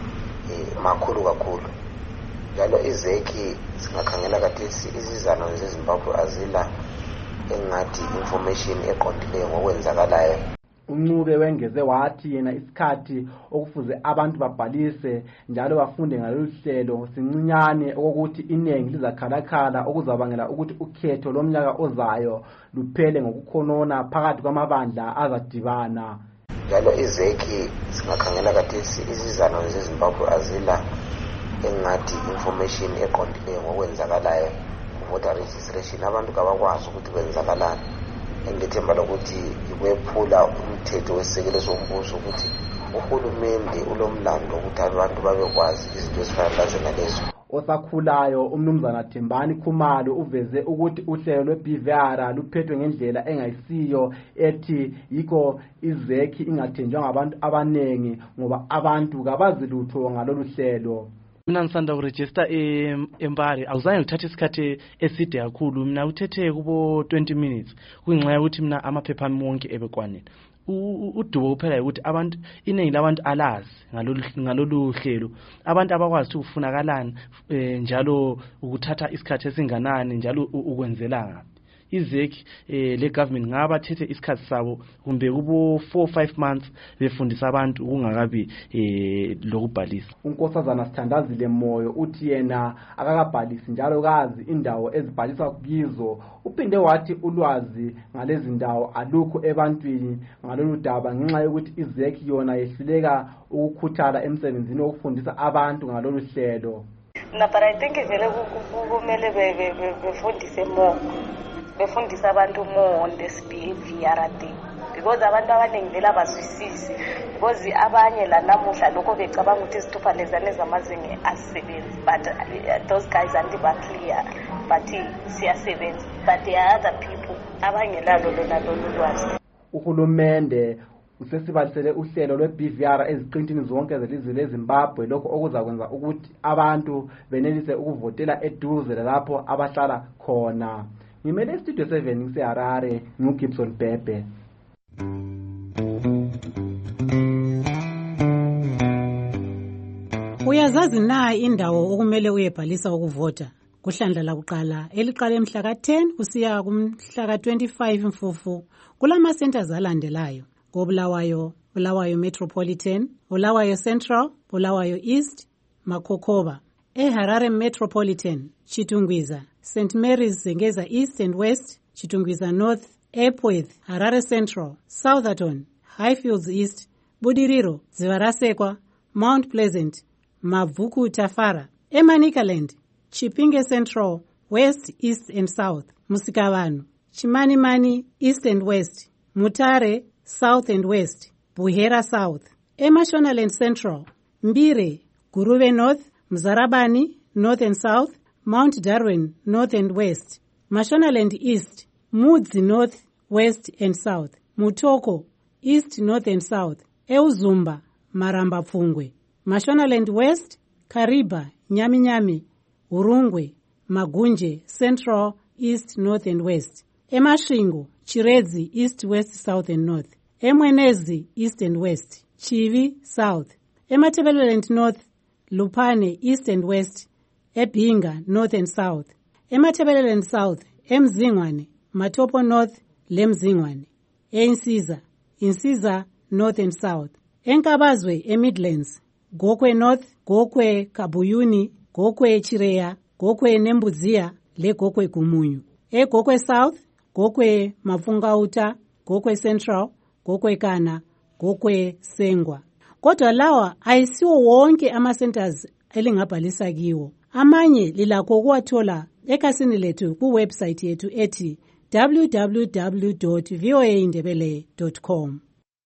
makhulu kakhulu. Njalo izeki singakhangela kathesi izizano zeZimbabwe azila engathi information eqondileyo ngokwenzakalayo. Uncube wengeze wathi yena isikhathi okufuze abantu babhalise njalo bafunde ngalolu hlelo sincinyane okokuthi inengi lizakhalakhala okuzabangela ukuthi ukhetho lomnyaka ozayo luphele ngokukhonona phakathi kwamabandla azadibana. Njalo izeki singakhangela kathesi izizano zeZimbabwe azila engathi information eqondileyo ngokwenzakalayo voter registration abantu kabakwazi ukuthi kwenzakalani. Engithemba lokuthi ikwephula umthetho wesekelo sombuso ukuthi uhulumende ulomlando ukuthi abantu babekwazi izinto ezifana nalezo. osakhulayo umnumzana Thembani Khumalo uveze ukuthi uhlelo lwe-B V R luphethwe ngendlela engayisiyo ethi yikho izekhi ingathenjwa ngabantu abanengi ngoba abantu kabazi lutho ngalolu hlelo. Mina ngisanda uregister eMpare awuzange ngithathe isikhathi eside kakhulu, mina uthethe kubo twenty minutes kungenxa ukuthi mina amaphepha ami wonke ebekwanele. Udubo kuphela ukuthi abantu iningi labantu alazi ngalolu ngalolu hlelo, abantu abakwazi ukuthi kufunakalani njalo ukuthatha isikhathi esinganani njalo ukwenzelanga. Izekhi le government ngaba thethe isikhathi sabo kumbe kubo four five months befundisa abantu kungakabi lokubhalisa. uNkosazana Sithandazile Moyo uthi yena akakabhalisi njalo kazi indawo ezibhaliswa kizo. Uphinde wathi ulwazi ngalezi ndawo alukho ebantwini ngalolu daba ngenxa yokuthi izekhi yona yehluleka ukukhuthala emsebenzini wokufundisa abantu ngalolu hlelo. Na but I think vele kumele befundise more befundisa abantu more on this B V R thing because abantu abaningi vele abazwisisi because abanye la namuhla lokho becabanga ukuthi izithupha lezane zamazinge asisebenzi but uh, those guys aren't clear but siyasebenza but there are other people abangelalo lona lolu lwazi. Uhulumende usesibalisele uhlelo lwe-B V R eziqintini zonke zelizwe leZimbabwe, lokho okuzakwenza ukuthi abantu benelise ukuvotela eduze lapho abahlala khona. Ngimele Studio seven ngiseHarare, nguGibson Bhebhe. Uyazazi na indawo okumele uyebhalisa ukuvota? Kuhlandla lakuqala eliqala emhla ka ten kusiya kumhla ka twenty-five Mfufu kulama centers alandelayo: Bulawayo, Bulawayo Metropolitan, Bulawayo Central, Bulawayo East, Makokoba. eHarare Metropolitan, Chitungwiza, Saint Mary's Zengeza East and West, Chitungwiza North, Epworth, Harare Central, Southerton, Highfields East, Budiriro, Zivarasekwa, Mount Pleasant, Mavuku Tafara, Emanikaland, Chipinge Central, West, East and South, Musikavanu, Chimanimani East and West, Mutare South and West, Buhera South, Emashonaland Central, Mbire, Guruve North, Mzarabani North and South, Mount Darwin North and West, Mashonaland East, Mudzi North, West and South, Mutoko East, North and South, Euzumba, Maramba Pfungwe, Mashonaland West, Kariba, Nyaminyami, Urungwe, Magunje, Central, East, North and West, Emashingo, Chiredzi, East, West, South and North, Emwenezi, East and West, Chivi, South, Ematebeleland North, Lupane, East and West, Ebinga, North and South, Ematebeleland South, Emzingwane, Matopo North, Lemzingwane, Einsiza, Insiza, North and South, Enkabazwe, Emidlands, Gokwe North, Gokwe Kabuyuni, Gokwe Chireya, Gokwe Nembuzia, Le Gokwe Kumunyu, E Gokwe South, Gokwe Mafungauta, Gokwe Central, Gokwe Kana, Gokwe Sengwa. Kodwa lawa ayisiwo wonke ama-centers elingabhalisa kiwo. Amanye lilakho ukuwathola ekhasini lethu kuwebsite yethu ethi w w w dot v o a indebele dot com.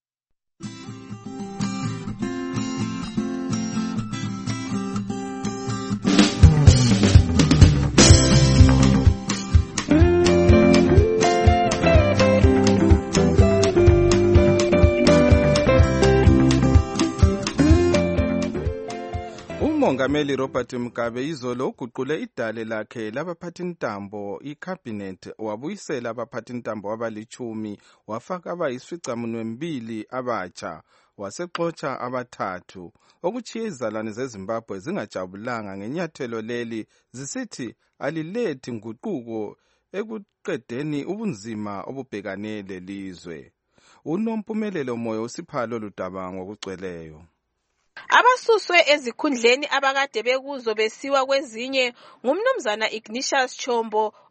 uMongameli Robert Mugabe izolo uguqule idale lakhe labaphathintambo iCabinet wabuyisela abaphathintambo abalichumi wafaka abayisificamunwembili abatsha wasexotsha abathathu okuchiya izalwane zeZimbabwe zingajabulanga ngenyathelo leli zisithi alilethi nguquko ekuqedeni ubunzima obubhekane lelizwe. Unompumelelo Moyo usiphalo ludaba ngokugcweleyo. Abasuswe ezikhundleni abakade bekuzo besiwa kwezinye ngumnumzana Ignatius Chombo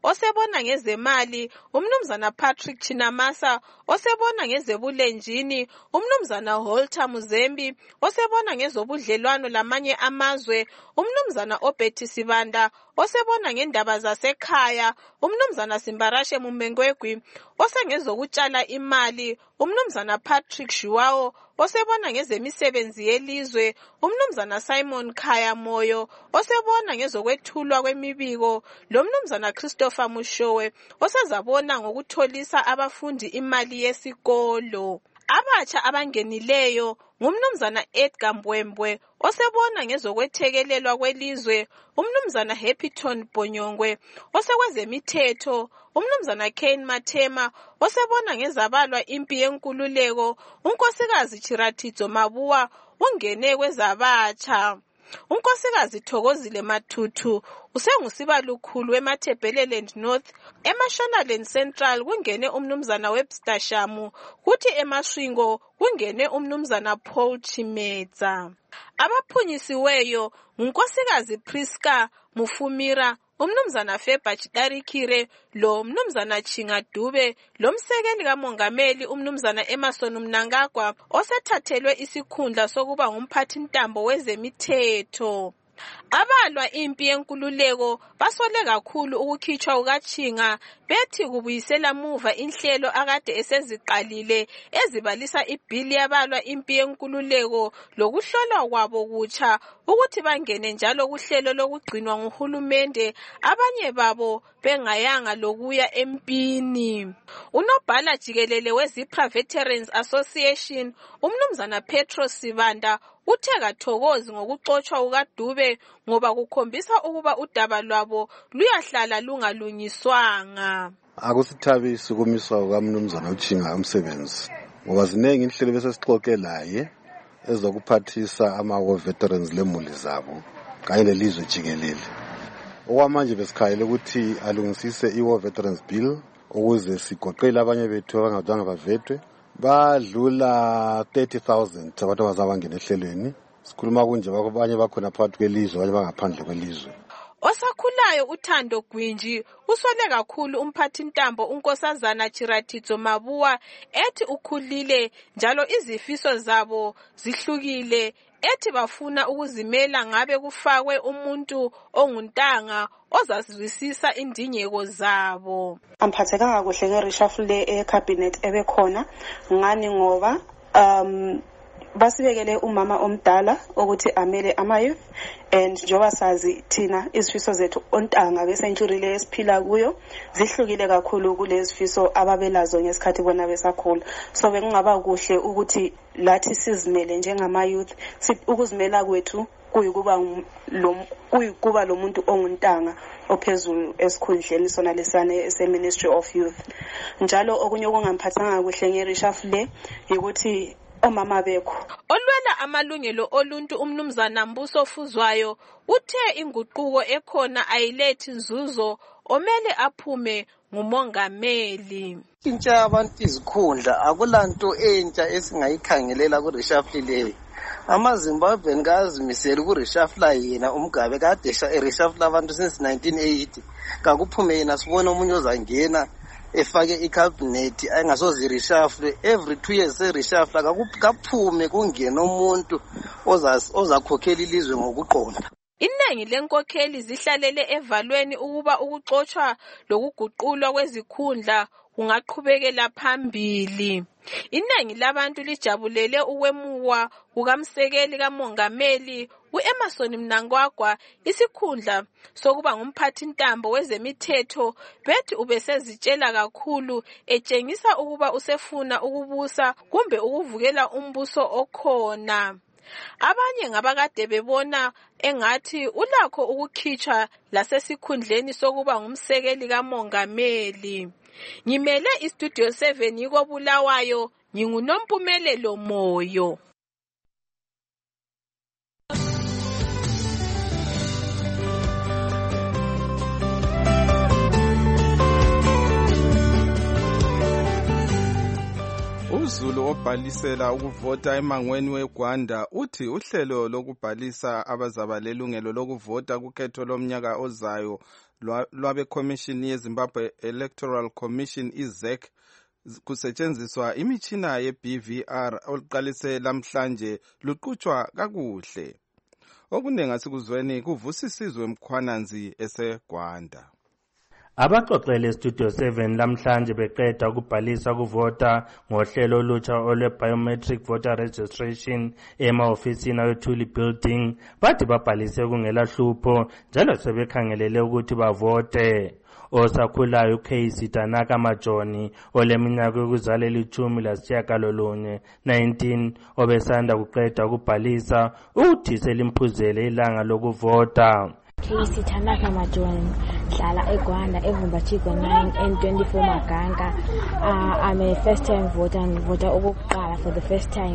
osebona ngezemali umnumzana Patrick Chinamasa, osebona ngezebulenjini umnumzana Holter Muzembi, osebona ngezobudlelwano lamanye amazwe umnumzana Obeti Sibanda, osebona ngendaba zasekhaya umnumzana Simbarashe Mumengwegwi, osengezokutshala imali umnumzana Patrick Shuwao, osebona ngezemisebenzi yelizwe umnumzana Simon Khaya Moyo, osebona ngezokwethulwa kwemibiko lo mnumzana Christopher Mushowe, osezabona ngokutholisa abafundi imali yesikolo. Abatsha abangenileyo ngumnumzana Edgar Mbwembwe, osebona ngezokwethekelelwa kwelizwe umnumzana Happyton Bonyongwe, osekwezemithetho umnumzana Kane Mathema, osebona ngezabalwa impi yenkululeko unkosikazi Chiratidzo Mabuwa ungene kwezabatsha. Unkosikazi Thokozile Mathuthu usengusibalukhulu eMatabeleland North, eMashonaland Central kungene umnumzana Webster Shamu, kuthi eMaswingo kungene umnumzana Paul Chimetsa. Abaphunyisiweyo ngunkosikazi Priska Mufumira, umnumzana Feba Chidarikire, lo mnumzana Chinga Dube, lo msekeli kamongameli umnumzana Emerson Mnangagwa, osethathelwe isikhundla sokuba ngumphathintambo wezemithetho. Abalwa impi yenkululeko basole kakhulu ukukhitshwa kukaChinga, bethi kubuyisela muva inhlelo akade eseziqalile ezibalisa ibhili yabalwa impi yenkululeko lokuhlolwa kwabo kutsha ukuthi bangene njalo kuhlelo lokugcinwa nguhulumende, abanye babo bengayanga lokuya empini. Unobhala jikelele weZipra Veterans Association umnumzana Petro Sibanda uthe kathokozi ngokuxotshwa kukaDube ngoba kukhombisa ukuba udaba lwabo luyahlala lungalungiswanga. Akusithabisi ukumiswa kukamnumzana uChinga umsebenzi ngoba zinengi inhlelo besesixoxelaye ezokuphathisa ama-war veterans lemuli zabo kanye lelizwe jikelele. Okwamanje besikhayele ukuthi alungisise i-war veterans bill ukuze sigoqele abanye bethu abangadwanga bavetwe. Badlula thirty thousand abantu abazabangena ehlelweni. Sikhuluma kunje abanye bakhona phakathi kwelizwe abanye bangaphandle kwelizwe. Osakhulayo uThando Gwinji usole kakhulu umphathintambo unkosazana Chiratidzo Mabuwa, ethi ukhulile njalo izifiso zabo zihlukile, ethi bafuna ukuzimela ngabe kufakwe umuntu onguntanga ozazwisisa indingeko zabo. Amphathekanga kuhle ngereshuffle ecabinet ebekhona ngani ngoba um basibekele umama omdala ukuthi amele ama-youth, and njengoba sazi thina izifiso zethu ontanga besentyuri le esiphila kuyo zihlukile kakhulu kulezifiso ababelazo ngesikhathi bona besakhula. So bekungaba kuhle ukuthi lathi sizimele njengama-youth, ukuzimela kwethu kuyikuba lo kuyikuba lo muntu onguntanga ophezulu esikhundleni sona lesane ese-Ministry of Youth. Njalo okunye okungamphathanga kuhle ngereshuffle ukuthi omama bekho olwela amalungelo oluntu umnumzana Mbuso Fuzwayo uthe inguquko ekhona ayilethi nzuzo, omele aphume ngumongameli. Intsha yabantu izikhundla akulanto entsha esingayikhangelela kureshuffle leyo. AmaZimbabwean kazimisela kureshuffle yena uMgabe kade ereshuffle abantu since nineteen eighty. Kakuphume yena sibona umunye ozangena efake icabinet engasozi reshuffle every two years reshuffle akuphume kungena umuntu ozakhokhela ilizwe ngokuqonda. Iningi lenkokheli zihlalele evalweni ukuba ukuxotshwa lokuguqulwa kwezikhundla kungaqhubekela phambili. Iningi labantu lijabulele ukwemukwa kukamsekeli kamongameli uEmerson Mnangagwa isikhundla sokuba ngumphathintambo wezemithetho, bethi ubesezitshela kakhulu etshengisa ukuba usefuna ukubusa kumbe ukuvukela umbuso okhona. Abanye ngabakade bebona engathi ulakho ukukhitshwa lasesikhundleni sokuba ngumsekeli kamongameli. Ngimele iStudio seven yiko Bulawayo, nginguNompumelelo Moyo. UZulu obhalisela ukuvota emangweni weGwanda uthi uhlelo lokubhalisa abazaba lelungelo lokuvota kukhetho lomnyaka ozayo lwabe Commission yeZimbabwe Electoral Commission I Z E C kusetshenziswa imitshina ye-B V R oluqalise lamhlanje luqhutshwa kakuhle. Okuningi asikuzweni kuvusisizwe Mkhwananzi eseGwanda. Abaxoxele Studio seven lamhlanje beqeda ukubhalisa ukuvota ngohlelo olutsha olwe biometric voter registration ema-ofisini awe-Thuli building bathi babhalise kungela hlupho njalo sebekhangelele ukuthi bavote. Osakhulayo uCasey Tanaka Majoni oleminyaka yokuzalela ithumi lasitshiyagalolunye nineteen obesanda kuqeda ukubhalisa uthi selimphuzele ilanga lokuvota. Casey Tanaka Majoni, hlala eGwanda eVumba Chigwa nine and twenty-four Maganga. Uh, I'm a first time voter and voter okokuqala for the first time,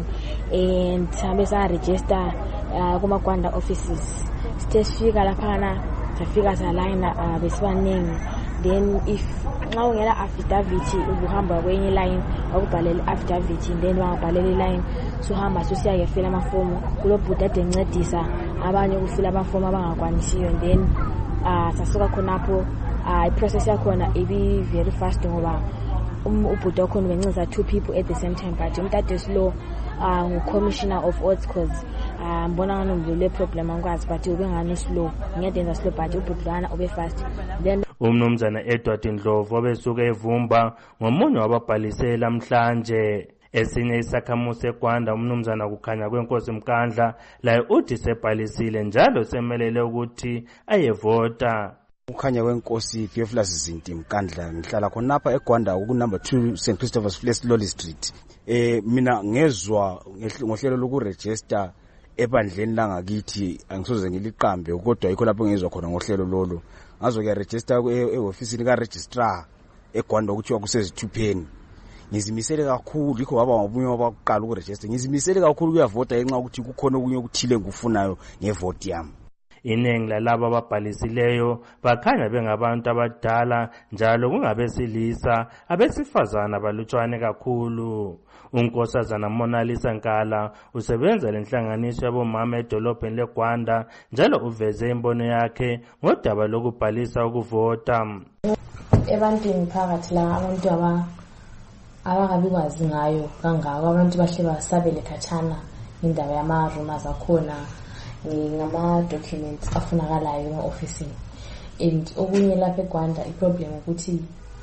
and sambe sa register uh, kuma Gwanda offices. Sitefika laphana safika sa line uh, besibaningi. Then if nxa ungela affidavit ubuhamba kwenye line wakubhalela affidavit then wangabhalela line suhamba susiya ngefila amafomu kulobhuti ade ncedisa abanye ukufila amafomu abangakwanisiyo then uh, sasuka khonapho uh, iprocess yakhona ibi very fast ngoba um, ubhuti wakhona bencedisa two people at the same time but umuntu ade slow uh, ngu-commissioner of odds cause uh, mbona ngani umdlule problem angikwazi but ube ngani slow ngiyadenza slow but ubhuti lana ube fast then umnumzana Edward Ndlovu obesuka eVumba ngomunye wababhalise lamhlanje. Esinye isakhamuzi eGwanda umnumzana kukhanya kwenkosi Mkandla laye uthi sebhalisile njalo semelele ukuthi ayevota. Kukhanya kwenkosi Theophilus Zinti Mkandla ngihlala khonapha eGwanda ku number two Saint Christopher's Place Lolly Street. Eh mina ngezwa ngohlelo lokuregister ebandleni langakithi angisoze ngiliqambe kodwa yikho lapho ngezwa khona ngohlelo lolo. Ngazo ke register e-office ka registrar eGwanda ukuthiwa kusezithupheni. Ngizimisele kakhulu ikho baba ngobunye wabakuqala ukuregister. Ngizimisele kakhulu kuyavota enxa ukuthi kukhona okunye okuthile ngufunayo ngevote yami. Iningi lalabo ababhalisileyo bakhanya bengabantu abadala njalo kungabesilisa, abesifazana balutshwane kakhulu. Unkosazana Monalisa Nkala usebenza lenhlanganiso yabomama edolobheni leGwanda njalo uveze imbono yakhe ngodaba lokubhalisa ukuvota. Ebantwini phakathi la abantu aba abakabi kwazi ngayo kangako abantu bahle basabele khatshana indaba yama-rumors akhona ngama-documents afunakalayo ema-ofisini. And okunye lapha eGwanda iproblem ukuthi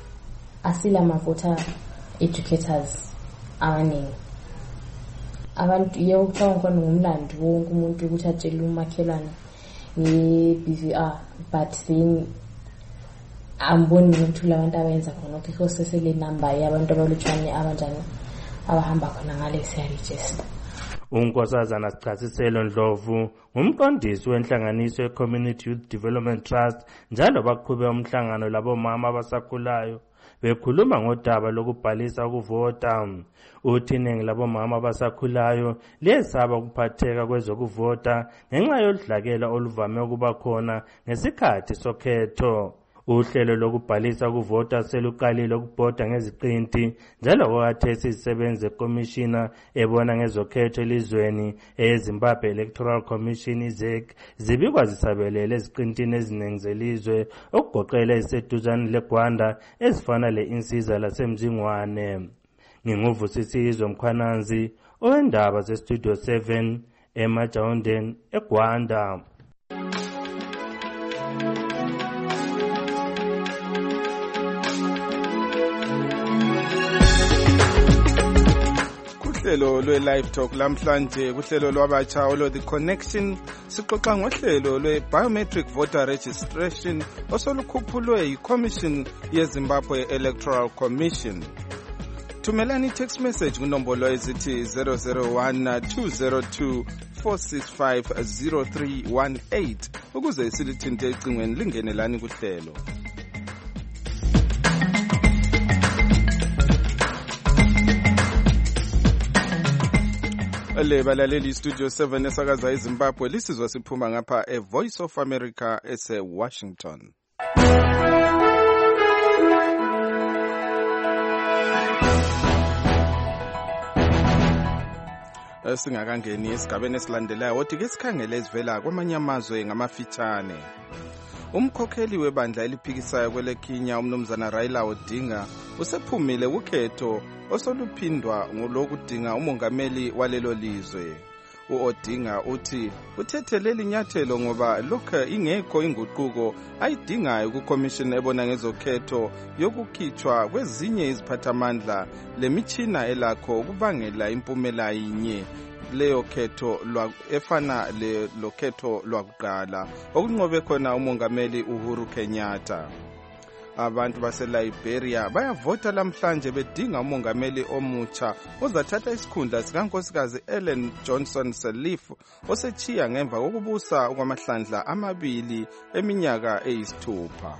asila ma-voter educators abaningi. Abantu yebo kuthiwa khona ngumlando wonke umuntu ukuthi atshele umakhelwane nge-B V R but then amboni ukuthi labantu abenza khona ukho sesele number yabantu abalutshwane abanjani abahamba khona ngale siyaregister. Unkosazana Sichasiselo Ndlovu ngumqondisi wenhlanganiso ye-Community Youth Development Trust njalo baqhube umhlangano labomama abasakhulayo bekhuluma ngodaba lokubhalisa ukuvota. Uthi iningi labomama abasakhulayo liyesaba ukuphatheka kwezokuvota ngenxa yodlakela oluvame ukuba khona ngesikhathi sokhetho. Uhlelo lokubhalisa ukuvota seluqalile ukubhoda ngeziqinti njalo kwakhathesi izisebenzi zekomishina ebona ngezokhetho elizweni eZimbabwe Electoral Commission I Z E C zibikwa zisabelele eziqintini eziningi zelizwe okugoqela eziseduzane leGwanda ezifana le-Insiza laseMzingwane. Nginguvusisizwe Mkhwananzi owendaba ze-Studio seven eMajawundeni eGwanda. Uhlelo lwe-Live Talk lamhlanje kuhlelo lwabatsha olo The Connection sixoxa ngohlelo lwe-Biometric Voter Registration osolukhuphulwe yi-Commission yeZimbabwe Electoral Commission. Thumelani text message kunombolo ezithi zero zero one two zero two four six five zero three one eight ukuze silithinte ecingweni lingenelani kuhlelo. Le balaleli Studio seven esakaza eZimbabwe lisizwa siphuma ngapha e Voice of America ese Washington. Singakangeni esigabeni esilandelayo othi ke sikhangele ezivela kwamanye amazwe ngamafitshane. umkhokheli webandla eliphikisayo kwele Kenya umnumzana Raila Odinga usephumile ukhetho osoluphindwa ngolokudinga umongameli walelo lizwe. U-Odinga uthi uthetheleli nyathelo ngoba lokho ingekho inguquko ayidingayo kuCommission ebona ngezokhetho yokukhitshwa kwezinye iziphathamandla lemitshina elakho ukubangela impumela yinye leyo khetho efana le lokhetho lwakuqala okunqobe khona umongameli Uhuru Kenyatta. Abantu baseLiberia bayavota lamhlanje bedinga umongameli omutsha ozathatha isikhundla sikankosikazi Ellen Johnson Sirleaf osechiya ngemva kokubusa kwamahlandla amabili eminyaka eyisithupha.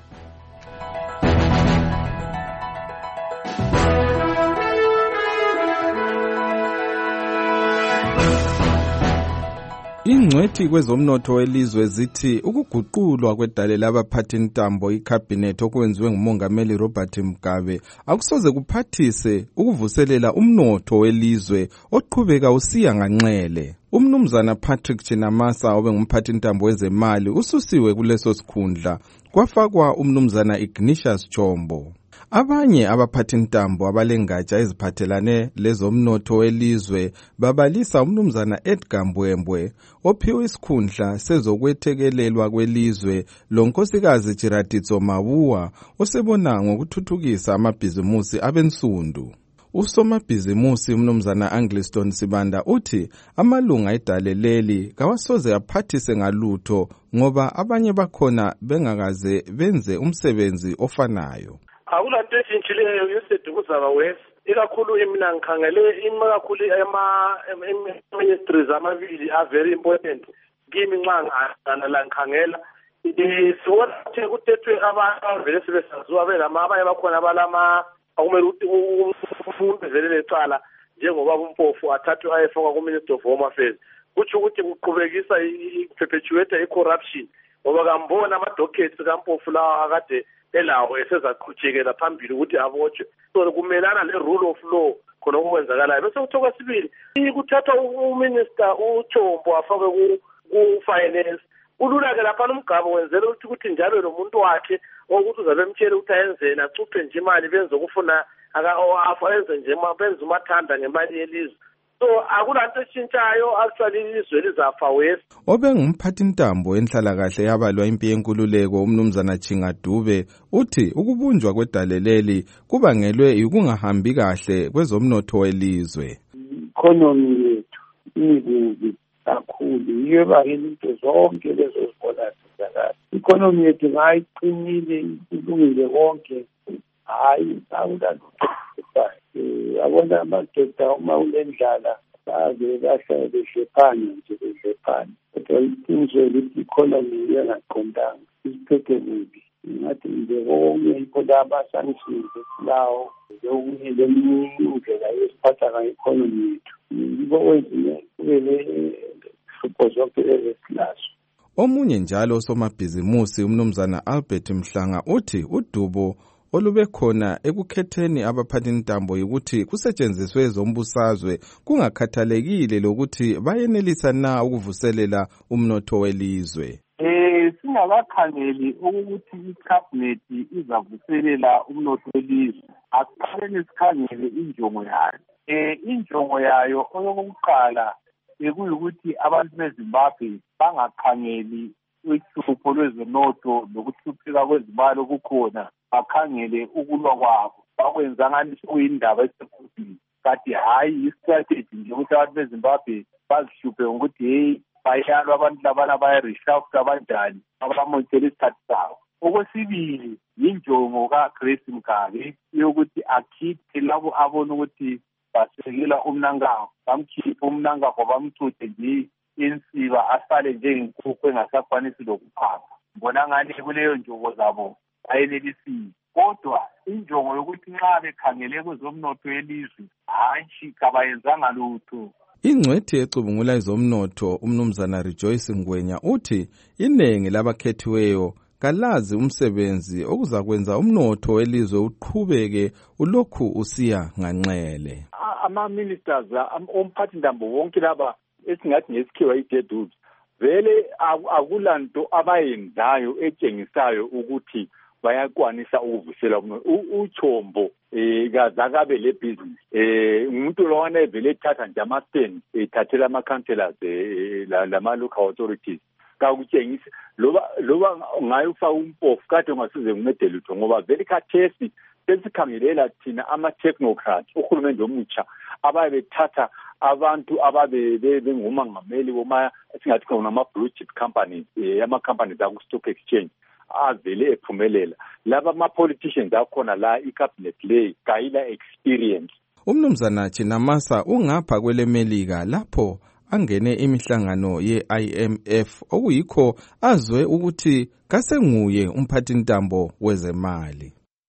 Ingcwethi kwezomnotho welizwe zithi ukuguqulwa kwedale labaphathintambo icabinet okwenziwe ngumongameli Robert Mugabe akusoze kuphathise ukuvuselela umnotho welizwe oqhubeka usiya nganxele. Umnumzana Patrick Chinamasa obengumphathintambo wezemali ususiwe kuleso sikhundla kwafakwa umnumzana Ignatius Chombo. Abanye abaphathintambo abalengatsha eziphathelane lezomnotho welizwe babalisa umnumzana Edgar Mbwembwe ophiwe isikhundla sezokwethekelelwa kwelizwe lonkosikazi Chiratitso Mabua osebona ngokuthuthukisa amabhizimusi abensundu. Usomabhizimusi umnumzana Angliston Sibanda uthi amalunga edaleleli kawasoze aphathise ngalutho ngoba abanye bakhona bengakaze benze umsebenzi ofanayo. Akulanto eshintshileyo yosede kuzaba wes ikakhulu mina ngikhangele imakakhulu ama-ministries amabili are very important kimi nxa ngana la ngikhangela sibona ukuthi kuthethwe abantu abavele sebesaziwa belama abanye bakhona balama akumele ukuthi umuntu evelele ecala njengoba umpofu athathwe ayefakwa ku-Minister of Home Affairs kutsho ukuthi kuqhubekisa i-perpetuate i-corruption ngoba kambona ama-dockets kampofu lawa akade elawo esezaqhutshekela phambili ukuthi abotshwe so kumelana le-rule of law khona okwenzakalayo bese kuthiwa kwesibili kuthathwa uminister uChombo afakwe ku-finance kulula-ke laphana umgaba wenzela ukuthi ukuthi njalo lo muntu wakhe okuthi uzabe emtshele ukuthi ayenzeni acuphe nje imali benze ukufuna ayenze nje benze umathanda ngemali yelizwe. So akulanto eshintshayo actually ilizwe lizafa wes. Obengumphathintambo enhlalakahle yabalwa impi yenkululeko umnumzana Chingadube uthi ukubunjwa kwedaleleli kubangelwe ukungahambi kahle kwezomnotho welizwe. Economy yethu iningi kakhulu yiyo bangela into zonke lezo zibona zizakala. Economy yethu ngayiqinile ilungile konke hayi akulanto abona amadoda uma ulendlala baze bahlale behlephana nje behlephana kodwa iqiniso ukuthi economy iyangaqondanga isiphethe kubi ngathi nje konke yikho laba sanctions lawo lokunye leminye indlela yesiphatha ngayo-economy yethu yibo kwenziwe kube le-hlupho zonke ezesilazo. Omunye njalo somabhizimusi umnumzana Albert Mhlanga uthi udubo olube khona ekukhetheni abaphathintambo ukuthi kusetshenziswe ezombusazwe kungakhathalekile lokuthi bayenelisa na ukuvuselela umnotho welizwe. Eh singakakhangeli ukuthi icabinet izavuselela umnotho welizwe asiqaleni sikhangele injongo yayo. Eh injongo yayo oyokuqala ekuyukuthi abantu beZimbabwe bangakhangeli uhlupho lwezomnotho lokuhlupheka kwezimali okukhona bakhangele ukulwa kwabo bakwenza ngani kuyindaba esephuzini kanti hayi istrategy nje ukuthi abantu beZimbabwe bazihluphe ngokuthi hey bayalwa abantu labana bayareshuffle abanjani abamontshela isikhathi sabo. Okwesibili yinjongo kaGrace Mugabe yokuthi akhiphe labo abona ukuthi basekela umnangagwa bamkhiphe umnangagwa bamthuthe nje insiba asale njengenkukhu engasakwanisi lokuphapha. Mbona ngani kuleyo njongo zabo ayenelisile kodwa injongo yokuthi nxa bekhangele kwezomnotho welizwe hayi kabayenzanga lutho. Ingcwethi ecubungula ezomnotho umnumzana Rejoice Ngwenya uthi inengi labakhethiweyo kalazi umsebenzi okuzakwenza umnotho welizwe uqhubeke ulokhu usiya nganxele. Ama ministers omphathintambo wonke laba esingathi ngesikhiwa i-deadwood vele akulanto abayenzayo etshengisayo ukuthi bayakwanisa ukuvusela uChombo eh kazakabe le business eh umuntu lowana evele ethatha nje ama stand ethathela ama councillors lama local authorities kakutshengisa loba loba ngayo ufaka umpofu kade ungasize uncede lutho ngoba vele khathesi sesikhangelela thina ama technocrats uhulumende omutsha ababe bethatha abantu ababe bengumangameli woma singathi khona ama blue chip companies ama companies aku stock exchange avele ephumelela laba ama politicians akhona la icabinet lay kayila experience. Umnumzana Chinamasa ungapha kwele Melika lapho angene imihlangano ye-I M F okuyikho azwe ukuthi kasenguye umphathintambo wezemali.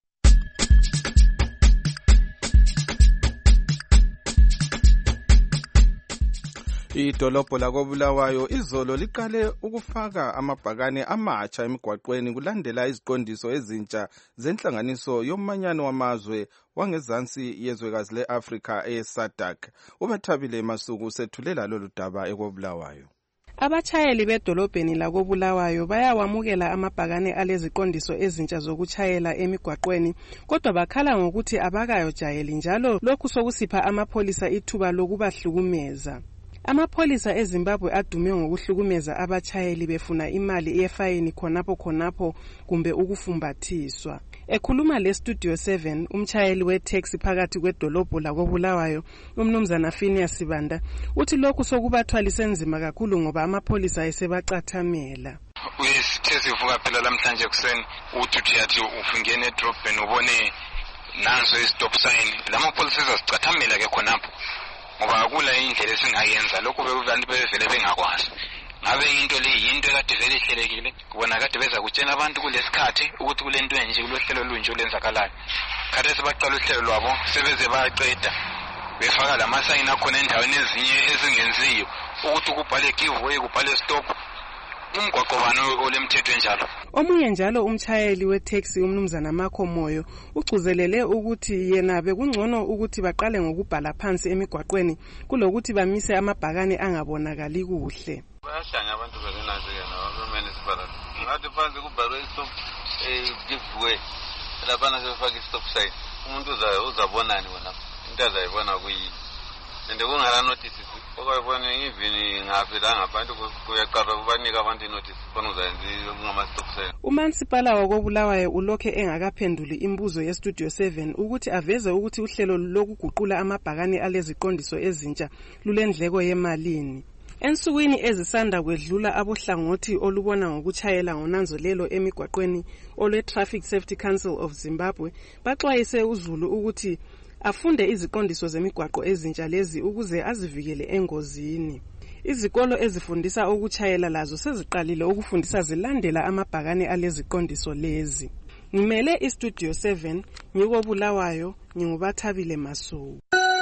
Idolobho lakoBulawayo izolo liqale ukufaka amabhakane amatsha emigwaqweni kulandela iziqondiso ezintsha zenhlanganiso yomanyano wamazwe wangezansi yezwekazi le-Afrika e-SADC. Ubathabile Masuku sethulela lolu daba ekoBulawayo. Abatshayeli bedolobheni lakoBulawayo bayawamukela amabhakane aleziqondiso ezintsha zokuchayela emigwaqweni kodwa bakhala ngokuthi abakayojayeli njalo lokhu sokusipha amapholisa ithuba lokubahlukumeza. Amapholisa eZimbabwe adume ngokuhlukumeza abatshayeli befuna imali yefayini khonapho khonapho kumbe ukufumbathiswa. Ekhuluma le Studio seven umtshayeli wetaxi phakathi kwedolobho lakoBulawayo umnumzana Phineas Sibanda uthi lokhu sokubathwalisa enzima kakhulu ngoba amapholisa esebacathamela. Uyesithethe phela lamhlanje kuseni uthi uthi ufungene edrobheni ubone nanso istop sign lamapholisa ezasicathamela ke khonapho ngoba akula indlela esingayenza lokho bebantu bevele bengakwazi. Ngabe into le yinto ekade vele ihlelekile kubona kade beza kutshela abantu kulesikhathi ukuthi kulento enje kulohlelo lunje olenzakalayo. Kade sebaqala uhlelo lwabo sebeze bayaqeda befaka lamasayini akhona endaweni ezinye ezingenziyo ukuthi kubhale giveaway kubhale stop umgwaqo bano olemthetho njalo. Omunye njalo umtshayeli wetaxi umnumzana Makho Moyo ucuzelele ukuthi yena bekungcono ukuthi baqale ngokubhala phansi emigwaqweni kulokuthi bamise amabhakane angabonakali kuhle. Bayahlanya abantu bezinazekena abamenisipala ngathi phansi kubhalwe stop eh giveaway lapha sebefaka stop sign umuntu uzayo uzabonani wona into azayibona kuyi ende kungala notice okwayibona ngivini ngaphi ngabantu kuyaqala kubanika abantu inotice khona uzayenza ngama stop sign. Umansipala wakoBulawayo ulokhe engakaphenduli imibuzo ye Studio seven ukuthi aveze ukuthi uhlelo lokuguqula amabhakane aleziqondiso ezintsha lulendleko yemalini. Ensukwini ezisanda kwedlula abohlangothi olubona ngokuchayela ngonanzolelo emigwaqweni olwe Traffic Safety Council of Zimbabwe baxwayise uZulu ukuthi afunde iziqondiso zemigwaqo ezintsha lezi ukuze azivikele engozini. Izikolo ezifundisa ukuchayela lazo seziqalile ukufundisa zilandela amabhakane aleziqondiso lezi. Ngimele iStudio seven ngikoBulawayo ngingubathabile Masuku.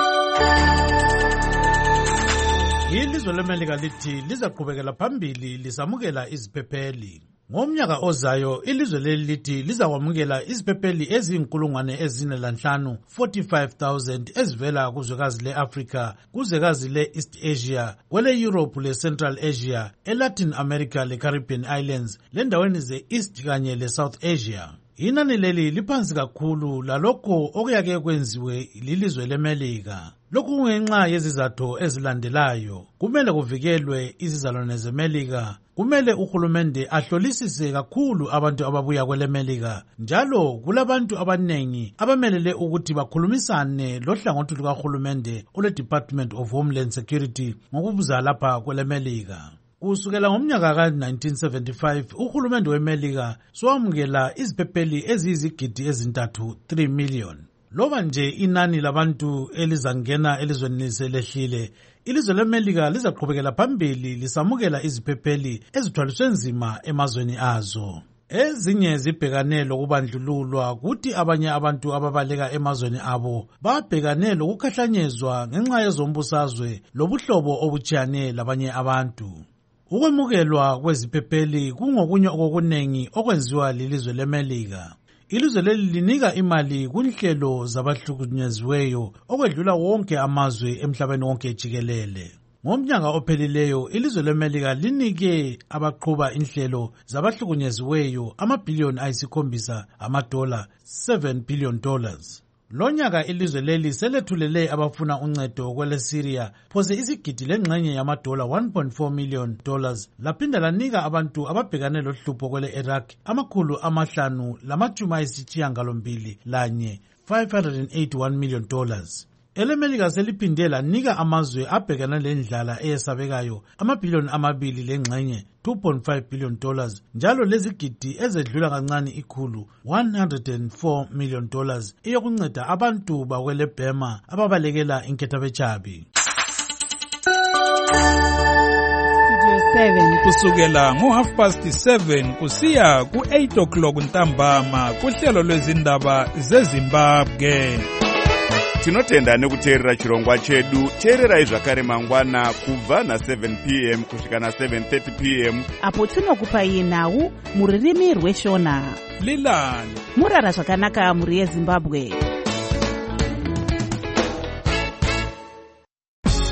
Ilizwe leMelika lithi lizaqhubekela phambili lisamukela iziphepheli. Ngomnyaka ozayo ilizwe leli lithi lizakwamukela iziphepheli ezinkulungwane ezine lanhlanu forty-five thousand ezivela kuzwekazi le-Afrika, kuzwekazi le-East Asia, kwele Europe le-Central Asia, e-Latin America le-Caribbean Islands, lendaweni ze-East kanye le-South Asia. Inani leli liphansi kakhulu lalokho okuyake kwenziwe lilizwe leMelika. Lokhu kungenxa yezizathu ezilandelayo. Kumele kuvikelwe izizalwane zeMelika. Kumele uhulumende ahlolisise kakhulu abantu ababuya kweleMelika. Njalo kulabantu abanengi abamelele ukuthi bakhulumisane lohlangothi lukahulumende ole Department of Homeland Security ngokubuza lapha kweleMelika. Kusukela ngomnyaka ka nineteen seventy-five uhulumende weMelika swamukela iziphepheli eziyizigidi ezintathu three million. Loba nje inani labantu elizangena elizweni selehlile, ilizwe leMelika lizaqhubekela phambili lisamukela iziphepheli ezithwaliswe nzima emazweni azo. Ezinye zibhekane lokubandlululwa kuthi abanye abantu ababaleka emazweni abo babhekane lokukhahlanyezwa ngenxa yezombusazwe lobuhlobo obutshiyane labanye abantu. Ukwemukelwa kweziphepheli kungokunye okunengi okwenziwa lilizwe leMelika. Ilizwe leli linika imali kunhlelo zabahlukunyeziweyo okwedlula wonke amazwe emhlabeni wonke jikelele. Ngomnyaka ophelileyo ilizwe leMelika linike abaqhuba inhlelo zabahlukunyeziweyo amabhiliyoni ayisikhombisa amadola seven billion dollars. Lonyaka ilizwe leli selethulele abafuna uncedo kwele Syria phose isigidi lengxenye yamadola one point four million dollars laphinda lanika abantu ababhekane lohlupho kwele Iraq amakhulu amahlanu lamatshumi ayisithiyagalombili lanye five hundred eighty-one million dollars. EleMelika seliphinde lanika amazwe abhekana lendlala eyesabekayo amabhiliyoni amabili lengxenye two point five billion dollars njalo lezigidi ezedlula kancane ikhulu one hundred four million dollars eyokunceda abantu bakwele Burma ababalekela inkethabetshabi. Kusukela ngo half past seven kusiya ku eight o'clock ntambama kuhlelo lwezindaba zeZimbabwe. Tinotenda nekuteerera chirongwa chedu. Teererai zvakare mangwana kubva na seven p m kusvika na seven thirty p m apo tinokupai nhau muririmi rweshona. Lilani murara zvakanaka muri yeZimbabwe.